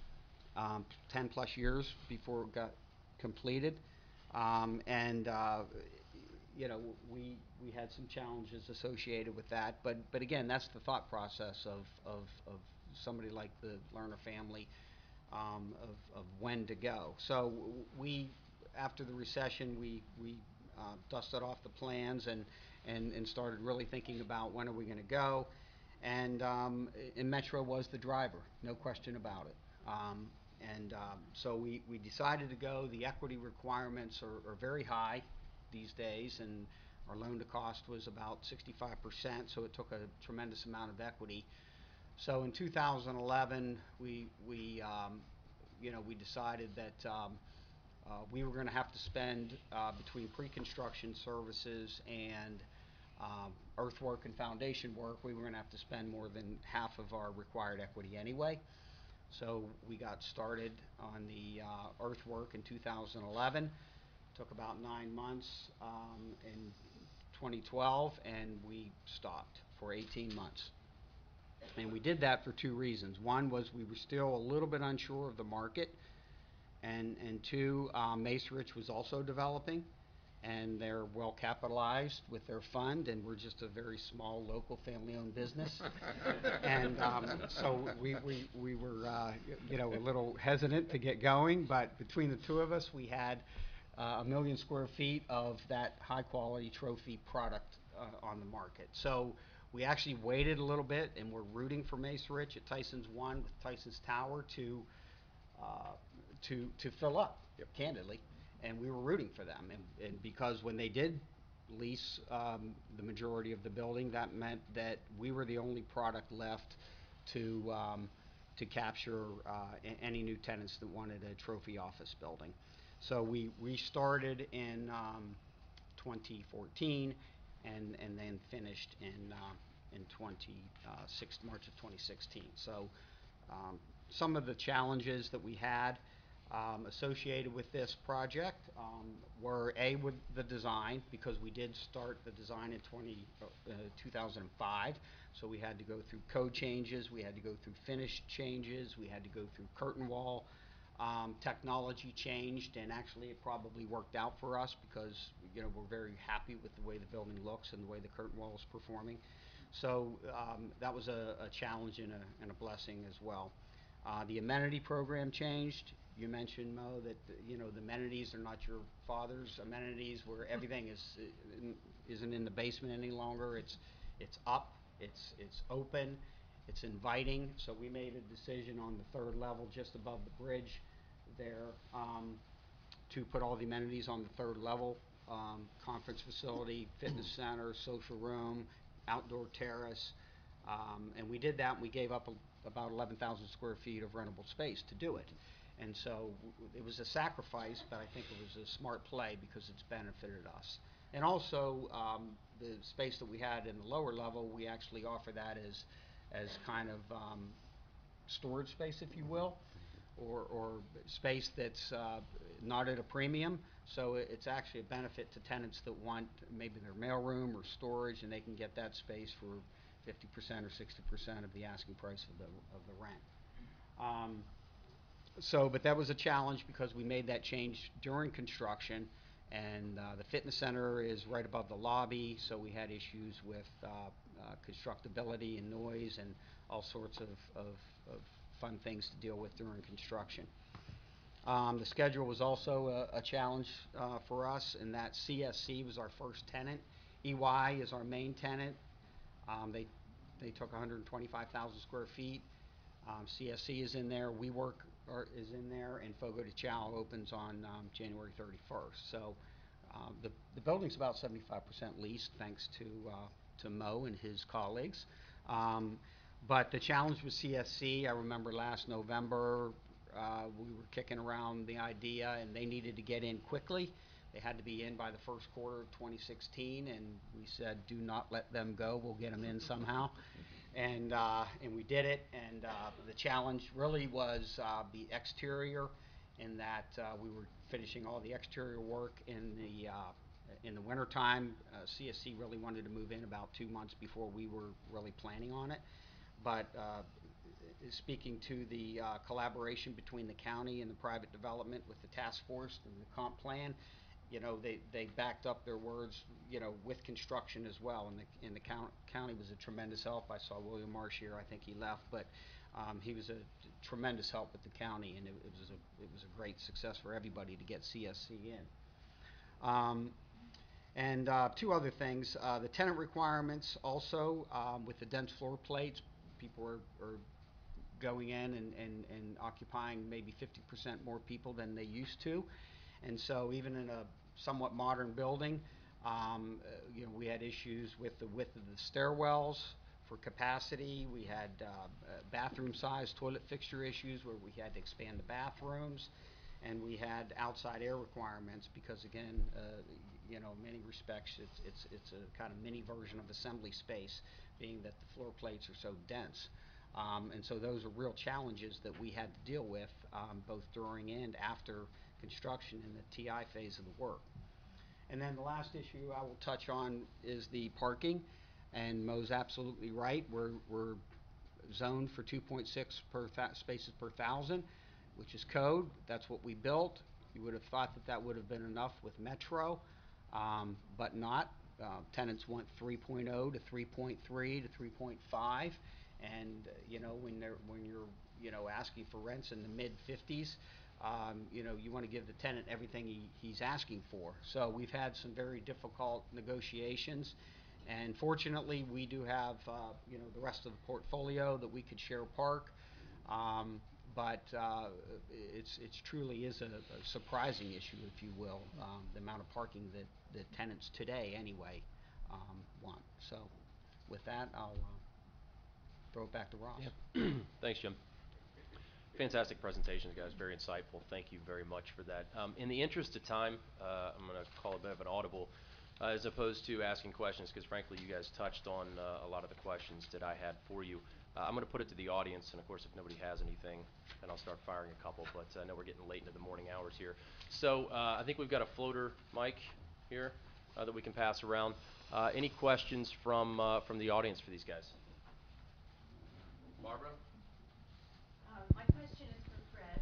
um, ten plus years before it got completed. Um, and, uh, you know, we, we had some challenges associated with that, but, but again, that's the thought process of, of, of somebody like the Lerner family, um, of, of when to go. So we, after the recession, we, we, uh, dusted off the plans and, and, and started really thinking about when are we gonna go. And, um, and Metro was the driver, no question about it. Um, and, um, so we, we decided to go. The equity requirements are, are very high these days, and our loan to cost was about sixty-five percent, so it took a tremendous amount of equity. So in two thousand eleven, we, we, um, you know, we decided that, um, uh, we were gonna have to spend, uh, between pre-construction services and, um, earthwork and foundation work, we were gonna have to spend more than half of our required equity anyway. So we got started on the, uh, earthwork in two thousand eleven. Took about nine months um, in twenty twelve, and we stopped for eighteen months. And we did that for two reasons. One was we were still a little bit unsure of the market, and, and two, um, Macerich was also developing, and they're well capitalized with their fund, and we're just a very small local family-owned business. And um, so we, we, we were, uh, you know, a little hesitant to get going, but between the two of us, we had Uh, a million square feet of that high-quality trophy product uh, on the market. So we actually waited a little bit, and we're rooting for Macerich at Tyson's One with Tyson's Tower to uh, to to fill up, Yep. candidly, and we were rooting for them. And, and because when they did lease um, the majority of the building, that meant that we were the only product left to um, to capture uh, a- any new tenants that wanted a trophy office building. So we restarted in um, twenty fourteen, and and then finished in uh, in twenty six March of twenty sixteen. So um, some of the challenges that we had um, associated with this project um, were A, with the design, because we did start the design in twenty, uh, two thousand five, so we had to go through code changes, we had to go through finish changes, we had to go through curtain wall. Um, technology changed, and actually it probably worked out for us because, you know, we're very happy with the way the building looks and the way the curtain wall is performing. So um, that was a, a challenge and a, and a blessing as well. Uh, the amenity program changed. You mentioned, Mo, that, you know, the amenities are not your father's amenities, where everything is uh, in, isn't in the basement any longer. It's it's up, it's it's open, it's inviting. So we made a decision on the third level, just above the bridge there, um, to put all the amenities on the third level. Um, conference facility, fitness center, social room, outdoor terrace, um, and we did that, and we gave up a, about eleven thousand square feet of rentable space to do it. And so w- it was a sacrifice, but I think it was a smart play because it's benefited us. And also, um, the space that we had in the lower level, we actually offer that as, as kind of um, storage space, if you will, or, or space that's uh, not at a premium. So it- it's actually a benefit to tenants that want maybe their mailroom or storage, and they can get that space for fifty percent or sixty percent of the asking price of the, of the rent. Um, So, but that was a challenge because we made that change during construction, and uh, the fitness center is right above the lobby, so we had issues with uh, uh, constructability and noise and all sorts of, of, of fun things to deal with during construction. Um, the schedule was also a, a challenge uh, for us, in that C S C was our first tenant. E Y is our main tenant. Um, they they took one hundred twenty-five thousand square feet. Um, C S C is in there, WeWork are, is in there, and Fogo de Chao opens on um, January thirty-first. So um, the, the building's about seventy-five percent leased, thanks to, uh, to Mo and his colleagues. Um, but the challenge with C S C, I remember last November, uh, we were kicking around the idea, and they needed to get in quickly. They had to be in by the first quarter of twenty sixteen, and we said, do not let them go, we'll get them in somehow. And, uh, and we did it, and uh, the challenge really was uh, the exterior, in that uh, we were finishing all the exterior work in the, uh, in the wintertime. Uh, C S C really wanted to move in about two months before we were really planning on it. But uh, speaking to the uh, collaboration between the county and the private development with the task force and the comp plan, you know, they, they backed up their words, you know, with construction as well, and the, and the count, county was a tremendous help. I saw William Marsh here, I think he left, but um, he was a tremendous help with the county, and it, it was a, it was a great success for everybody to get C S C in. Um, and uh, two other things, uh, the tenant requirements also, um, with the dense floor plates, people are, are going in and, and, and occupying maybe fifty percent more people than they used to. And so even in a somewhat modern building, um, uh, you know, we had issues with the width of the stairwells for capacity. We had uh, uh, bathroom size, toilet fixture issues where we had to expand the bathrooms. And we had outside air requirements because, again, uh, you know, in many respects, it's, it's, it's a kind of mini version of assembly space, being that the floor plates are so dense. Um, and so those are real challenges that we had to deal with, um, both during and after construction in the T I phase of the work. And then the last issue I will touch on is the parking, and Mo's absolutely right. We're, we're zoned for two point six per th- spaces per thousand, which is code. That's what we built. You would have thought that that would have been enough with Metro, um, but not. Uh, tenants want three point oh to three point three to three point five, and uh, you know, when they're when you're you know asking for rents in the mid fifties, um, you know, you want to give the tenant everything he, he's asking for. So we've had some very difficult negotiations, and fortunately we do have uh, you know the rest of the portfolio that we could share park. Um, but uh, it's it's truly is a, a surprising issue, if you will, um, the amount of parking that, that tenants today anyway um, want. So with that, I'll uh, throw it back to Ross. Yeah. Thanks, Jim. Fantastic presentations, guys. Very insightful. Thank you very much for that. Um, in the interest of time, uh, I'm going to call a bit of an audible uh, as opposed to asking questions, because frankly, you guys touched on uh, a lot of the questions that I had for you. Uh, I'm going to put it to the audience, and of course, if nobody has anything, then I'll start firing a couple. But uh, I know we're getting late into the morning hours here. So uh, I think we've got a floater mic here uh, that we can pass around. Uh, any questions from uh, from the audience for these guys? Barbara? Um, my question is for Fred.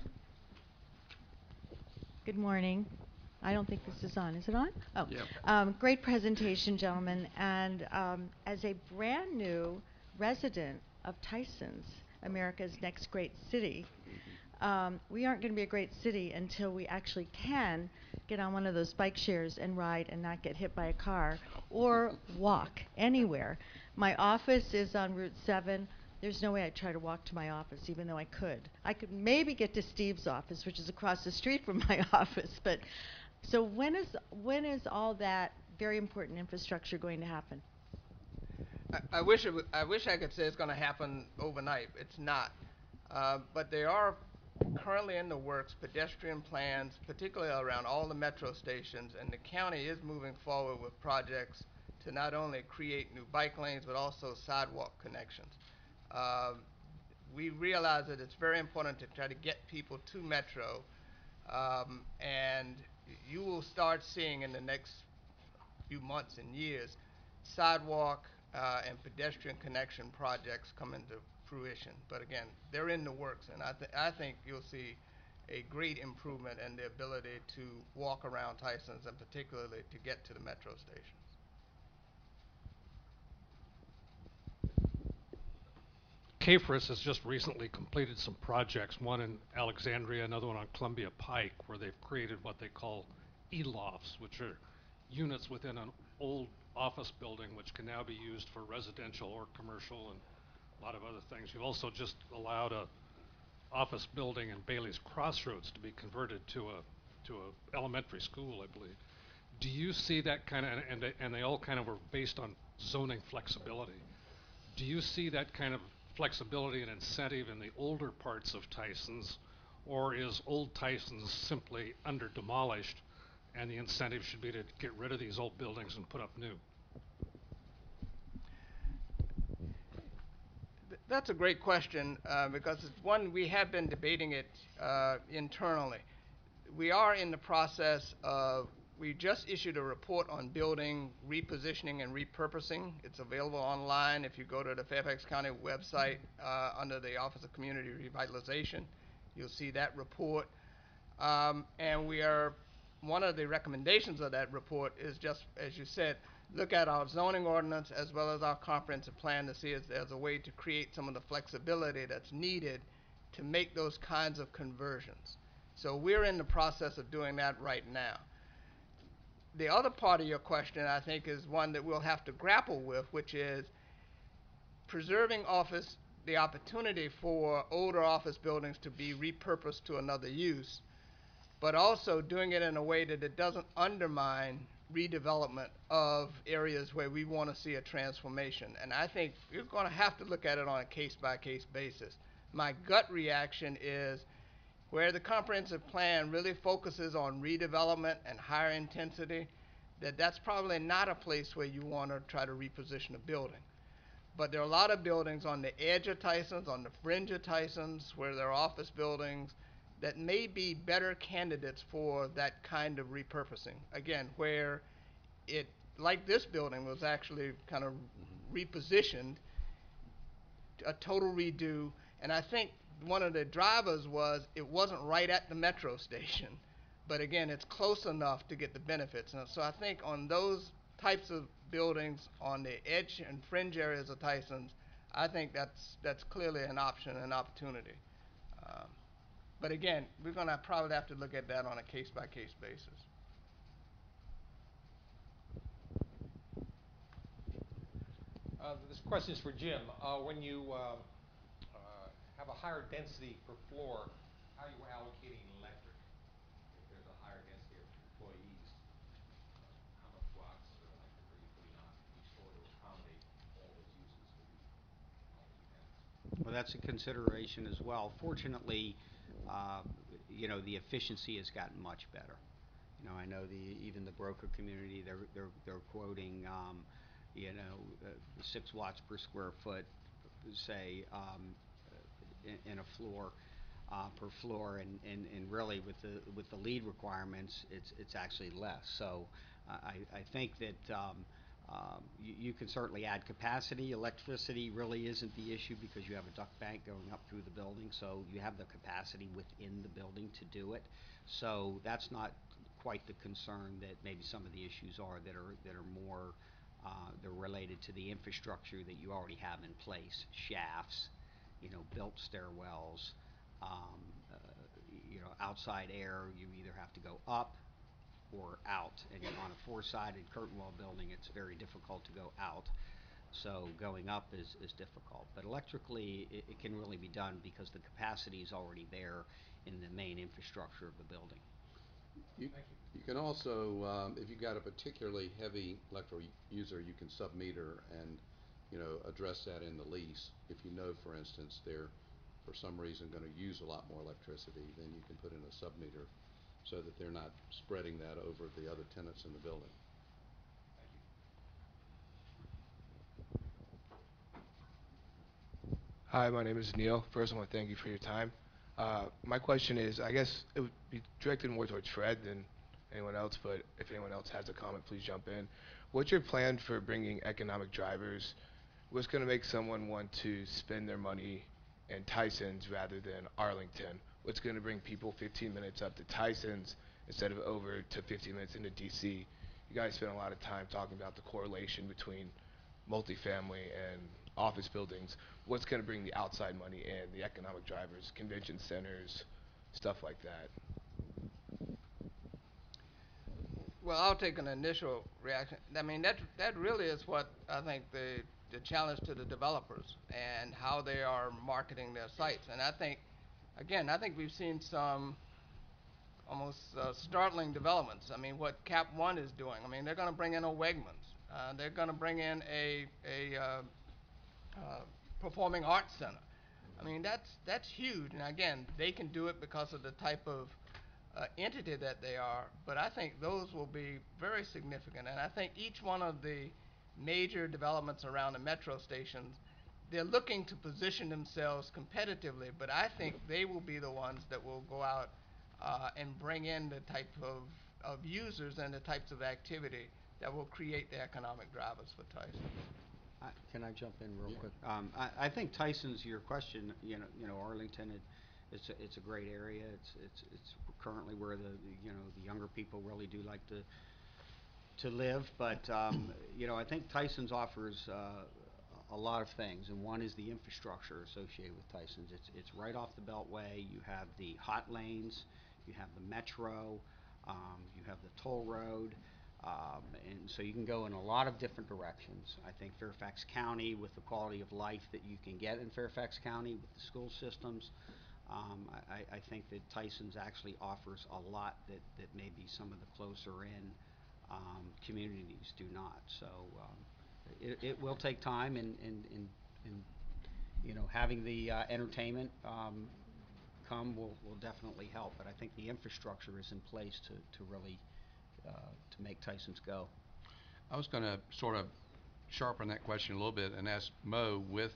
Good morning. I don't think this is on. Is it on? Oh. Yep. Um, great presentation, gentlemen. And um, as a brand new resident of Tysons, America's next great city, um, we aren't going to be a great city until we actually can get on one of those bike shares and ride and not get hit by a car or walk anywhere. My office is on Route seven. There's no way I'd try to walk to my office, even though I could. I could maybe get to Steve's office, which is across the street from my office. But so when is when is all that very important infrastructure going to happen? I, I wish it w- I wish I could say it's going to happen overnight. It's not. Uh, but they are currently in the works pedestrian plans, particularly around all the metro stations, and the county is moving forward with projects to not only create new bike lanes but also sidewalk connections. Uh, we realize that it's very important to try to get people to Metro, um, and you will start seeing in the next few months and years sidewalk uh, and pedestrian connection projects come into fruition. But again, they're in the works, and I, th- I think you'll see a great improvement in the ability to walk around Tysons and particularly to get to the Metro stations. K F R S has just recently completed some projects, one in Alexandria, another one on Columbia Pike, where they've created what they call E-lofts, which are units within an old office building which can now be used for residential or commercial and a lot of other things. You've also just allowed a office building in Bailey's Crossroads to be converted to a to a elementary school, I believe. Do you see that kind of, and they, and they all kind of were based on zoning flexibility. Do you see that kind of flexibility and incentive in the older parts of Tysons, or is old Tysons simply under demolished and the incentive should be to get rid of these old buildings and put up new? Th- That's a great question uh, because it's one we have been debating it uh, internally. We are in the process of, we just issued a report on building repositioning and repurposing. It's available online if you go to the Fairfax County website uh, under the Office of Community Revitalization. You'll see that report. Um, and we are, one of the recommendations of that report is just, as you said, look at our zoning ordinance as well as our comprehensive plan to see if there's a way to create some of the flexibility that's needed to make those kinds of conversions. So we're in the process of doing that right now. The other part of your question, I think, is one that we'll have to grapple with, which is preserving office, the opportunity for older office buildings to be repurposed to another use, but also doing it in a way that it doesn't undermine redevelopment of areas where we want to see a transformation. And I think you're going to have to look at it on a case-by-case basis. My gut reaction is where the comprehensive plan really focuses on redevelopment and higher intensity, that that's probably not a place where you want to try to reposition a building. But there are a lot of buildings on the edge of Tysons, on the fringe of Tysons, where there are office buildings that may be better candidates for that kind of repurposing. Again, where it, like this building, was actually kind of repositioned, a total redo, and I think one of the drivers was it wasn't right at the metro station, but again, it's close enough to get the benefits. And so I think on those types of buildings on the edge and fringe areas of Tysons, I think that's that's clearly an option, an opportunity. Um, but again, we're going to probably have to look at that on a case-by-case basis. Uh, this question is for Jim. Uh, when you uh, uh, have a higher density per floor, how are you allocating electric? If there's a higher density of employees, uh, how much watts of electric are you putting on each floor to accommodate all those uses for the, all those tenants? Well, that's a consideration as well. Fortunately, uh, you know, the efficiency has gotten much better. You know, I know the even the broker community, they're they're they're quoting, um, you know, uh, six watts per square foot say, um, in, in a floor, uh, per floor, and, and, and really with the, with the lead requirements, it's, it's actually less. So uh, I, I think that, um, um, you, you can certainly add capacity. Electricity really isn't the issue because you have a duct bank going up through the building, so you have the capacity within the building to do it. So that's not quite the concern that maybe some of the issues are that are, that are more, uh, they're related to the infrastructure that you already have in place, shafts, you know, built stairwells, um, uh, you know, outside air, you either have to go up or out, and on a four-sided curtain wall building, it's very difficult to go out. So going up is, is difficult. But electrically, it, it can really be done because the capacity is already there in the main infrastructure of the building. You, you can also, um, if you've got a particularly heavy electrical user, you can sub-meter and, you know, address that in the lease. If you know, for instance, they're for some reason going to use a lot more electricity, then you can put in a sub-meter so that they're not spreading that over the other tenants in the building. Hi, my name is Neil. First, I want to thank you for your time. Uh, my question is, I guess it would be directed more towards Fred than anyone else, but if anyone else has a comment, please jump in. What's your plan for bringing economic drivers? What's going to make someone want to spend their money in Tysons rather than Arlington? What's going to bring people fifteen minutes up to Tysons instead of over to fifteen minutes into D C? You guys spend a lot of time talking about the correlation between multifamily and office buildings. What's going to bring the outside money in, the economic drivers, convention centers, stuff like that? Well, I'll take an initial reaction. I mean, that that really is what I think the the challenge to the developers and how they are marketing their sites. And I think, again, I think we've seen some almost uh, startling developments. I mean, what Cap One is doing. I mean, they're going to bring in a Wegmans. Uh, they're going to bring in a a uh, uh, performing arts center. I mean, that's that's huge. And again, they can do it because of the type of uh, entity that they are. But I think those will be very significant. And I think each one of the major developments around the metro stations, they're looking to position themselves competitively. But I think they will be the ones that will go out uh, and bring in the type of of users and the types of activity that will create the economic drivers for Tyson. Uh, Can I jump in real quick? Um, I, I think Tyson's, your question, you know, you know, Arlington, it, it's a, it's a great area. It's, it's, it's currently where the, you know, the younger people really do like to, to live. But, um, you know, I think Tyson's offers, uh, a lot of things, and one is the infrastructure associated with Tyson's. It's, it's right off the Beltway. You have the hot lanes, you have the metro, um, you have the toll road. Um, and so you can go in a lot of different directions. I think Fairfax County, with the quality of life that you can get in Fairfax County with the school systems, um, I, I think that Tyson's actually offers a lot that, that maybe some of the closer in um, communities do not. So um, it, it will take time, and, and, and, and you know, having the uh, entertainment um, come will, will definitely help. But I think the infrastructure is in place to, to really Uh, to make Tyson's go. I was going to sort of sharpen that question a little bit and ask Mo, with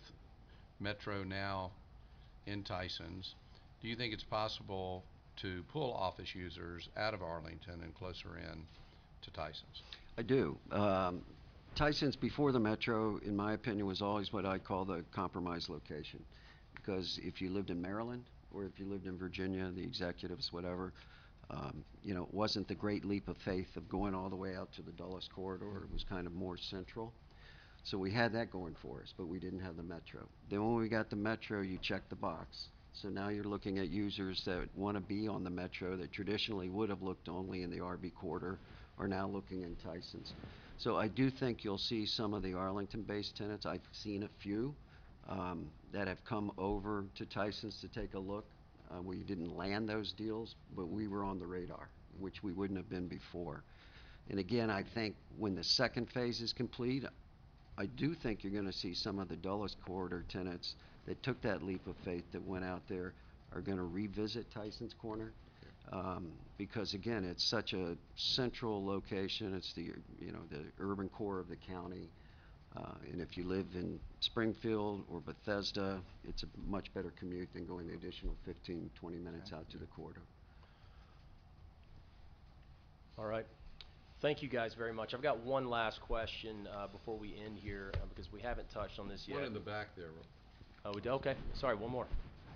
Metro now in Tyson's, do you think it's possible to pull office users out of Arlington and closer in to Tyson's? I do. Um, Tyson's before the Metro, in my opinion, was always what I call the compromise location. Because if you lived in Maryland, or if you lived in Virginia, the executives, whatever, Um, you know, it wasn't the great leap of faith of going all the way out to the Dulles corridor. It was kind of more central. So we had that going for us, but we didn't have the Metro. Then when we got the Metro, you check the box. So now you're looking at users that want to be on the Metro that traditionally would have looked only in the R B corridor are now looking in Tyson's. So I do think you'll see some of the Arlington-based tenants. I've seen a few um, that have come over to Tyson's to take a look. Uh, we didn't land those deals, but we were on the radar, which we wouldn't have been before. And again, I think when the second phase is complete, I do think you're going to see some of the Dulles corridor tenants that took that leap of faith that went out there are going to revisit Tyson's Corner. Um, because again, it's such a central location. It's the, you know, the urban core of the county. Uh, and if you live in Springfield or Bethesda, it's a much better commute than going the additional fifteen, twenty minutes out to the corridor. All right. Thank you guys very much. I've got one last question uh, before we end here uh, because we haven't touched on this yet. One in the back there. Oh, we do? Okay. Sorry, one more.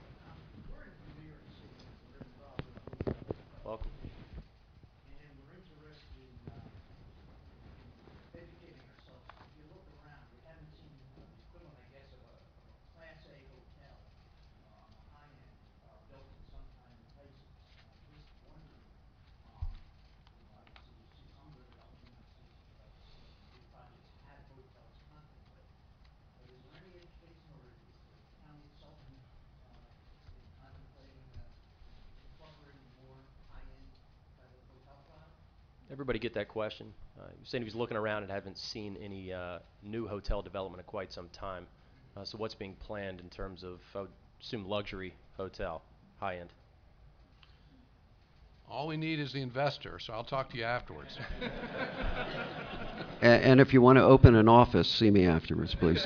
Welcome. And we're interested in uh, educating ourselves. If you look around, we haven't seen uh, the equivalent, I guess, of a, of a Class A hotel uh, on the high end uh, built in some kind of places. Uh, just wondering, um, you know, obviously you see some of the development, I see uh, some of the big projects have hotels contemplated. But is there any education, or is the county itself in, uh, in contemplating uh, incorporating more high-end type of hotel product? Everybody get that question? Uh, he was saying he was looking around and haven't seen any uh, new hotel development in quite some time. Uh, so what's being planned in terms of, I would assume, luxury hotel, high-end? All we need is the investor, so I'll talk to you afterwards. A- and if you want to open an office, see me afterwards, please.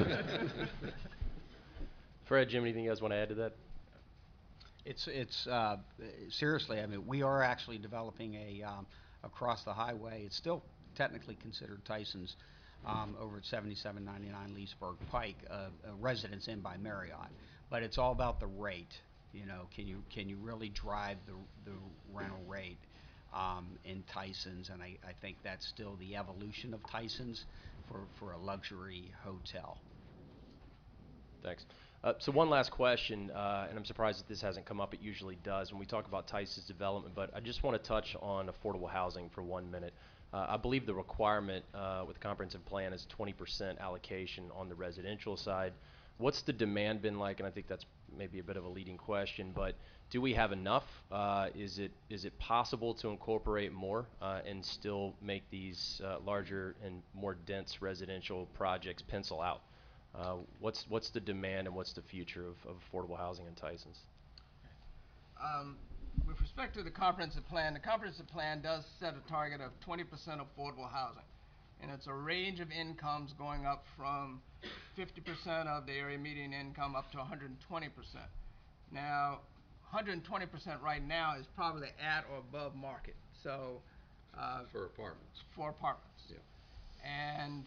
Fred, Jim, anything you guys want to add to that? It's, it's, uh, seriously, I mean, we are actually developing a, um, across the highway. It's still technically considered Tyson's, um, over at seventy-seven ninety-nine Leesburg Pike, uh, a Residence Inn by Marriott. But it's all about the rate, you know, can you, can you really drive the, the rental rate, um, in Tyson's? And I, I think that's still the evolution of Tyson's for, for a luxury hotel. Thanks. Uh, so one last question, uh, and I'm surprised that this hasn't come up. It usually does when we talk about Tyson's development, but I just want to touch on affordable housing for one minute. Uh, I believe the requirement uh, with the comprehensive plan is twenty percent allocation on the residential side. What's the demand been like? And I think that's maybe a bit of a leading question, but do we have enough? Uh, is it is it possible to incorporate more uh, and still make these uh, larger and more dense residential projects pencil out? Uh, what's what's the demand and what's the future of, of affordable housing in Tyson's? Um, with respect to the comprehensive plan, the comprehensive plan does set a target of twenty percent affordable housing. And it's a range of incomes going up from fifty percent of the area median income up to one hundred twenty percent. Now, one hundred twenty percent right now is probably at or above market. So, uh, For apartments. for apartments. Yeah. And,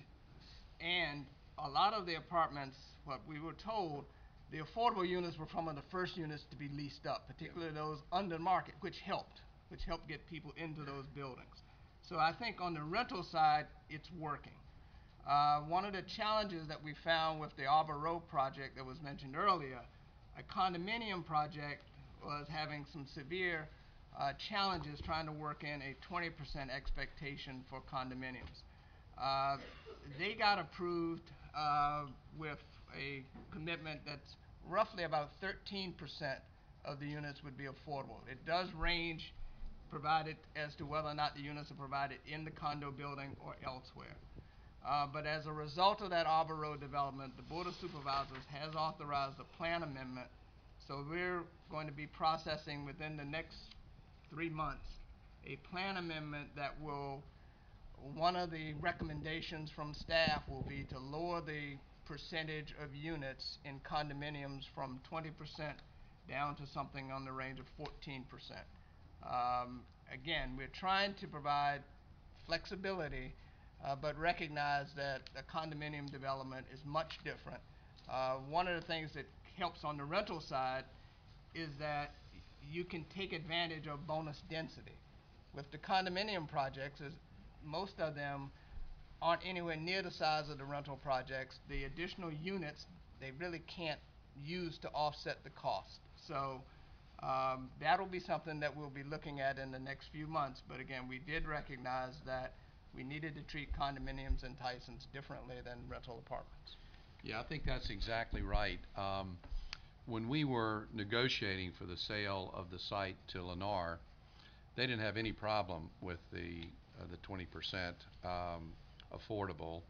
and a lot of the apartments, what we were told, the affordable units were some of the first units to be leased up, particularly those under market, which helped, which helped get people into those buildings. So I think on the rental side, it's working. Uh, one of the challenges that we found with the Arbor Road project that was mentioned earlier, a condominium project was having some severe uh, challenges trying to work in a twenty percent expectation for condominiums. Uh, they got approved uh, with a commitment that's roughly about thirteen percent of the units would be affordable. It does range provided as to whether or not the units are provided in the condo building or elsewhere. Uh, but as a result of that Arbor Road development, the Board of Supervisors has authorized a plan amendment. So we're going to be processing within the next three months a plan amendment that will, one of the recommendations from staff will be to lower the percentage of units in condominiums from twenty percent down to something on the range of fourteen percent. Um, again, we're trying to provide flexibility, uh, but recognize that a condominium development is much different. Uh, one of the things that helps on the rental side is that you can take advantage of bonus density. With the condominium projects, is most of them aren't anywhere near the size of the rental projects. The additional units, they really can't use to offset the cost. So um, that'll be something that we'll be looking at in the next few months. But again, we did recognize that we needed to treat condominiums and Tyson's differently than rental apartments. Yeah, I think that's exactly right. Um, when we were negotiating for the sale of the site to Lennar, they didn't have any problem with the uh, the twenty percent um, affordable,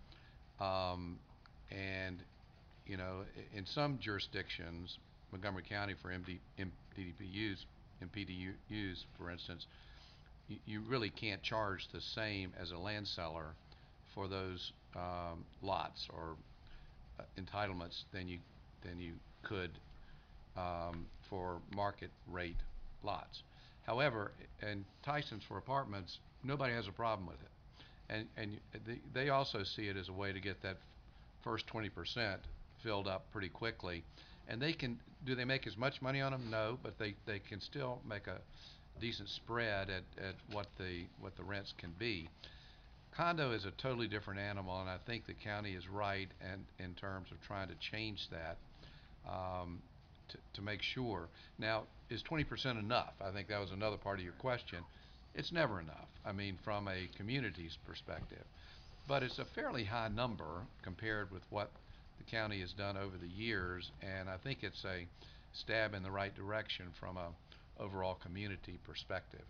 um, and you know, i- in some jurisdictions, Montgomery County for M D, M D P Us, M P D Us, for instance, you, you really can't charge the same as a land seller for those um, lots or uh, entitlements than you than you could um, for market rate lots. However, in Tyson's for apartments, nobody has a problem with it, and and y- they, they also see it as a way to get that first twenty percent filled up pretty quickly, and they can do they make as much money on them? No, but they they can still make a decent spread at, at what the what the rents can be. Condo is a totally different animal, and I think the county is right and in terms of trying to change that um, to, to make sure. Now, is twenty percent enough? I think that was another part of your question. It's never enough. I mean, from a community's perspective, but it's a fairly high number compared with what the county has done over the years, and I think it's a stab in the right direction from a overall community perspective.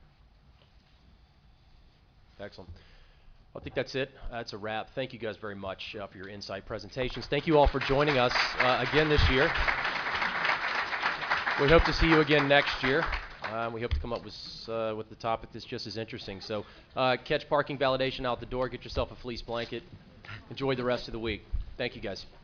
Excellent. I think that's it. That's a wrap. Thank you guys very much uh, for your insight presentations. Thank you all for joining us uh, again this year. We hope to see you again next year. Uh, we hope to come up with uh, with the topic that's just as interesting. So uh, catch parking validation out the door. Get yourself a fleece blanket. Enjoy the rest of the week. Thank you guys.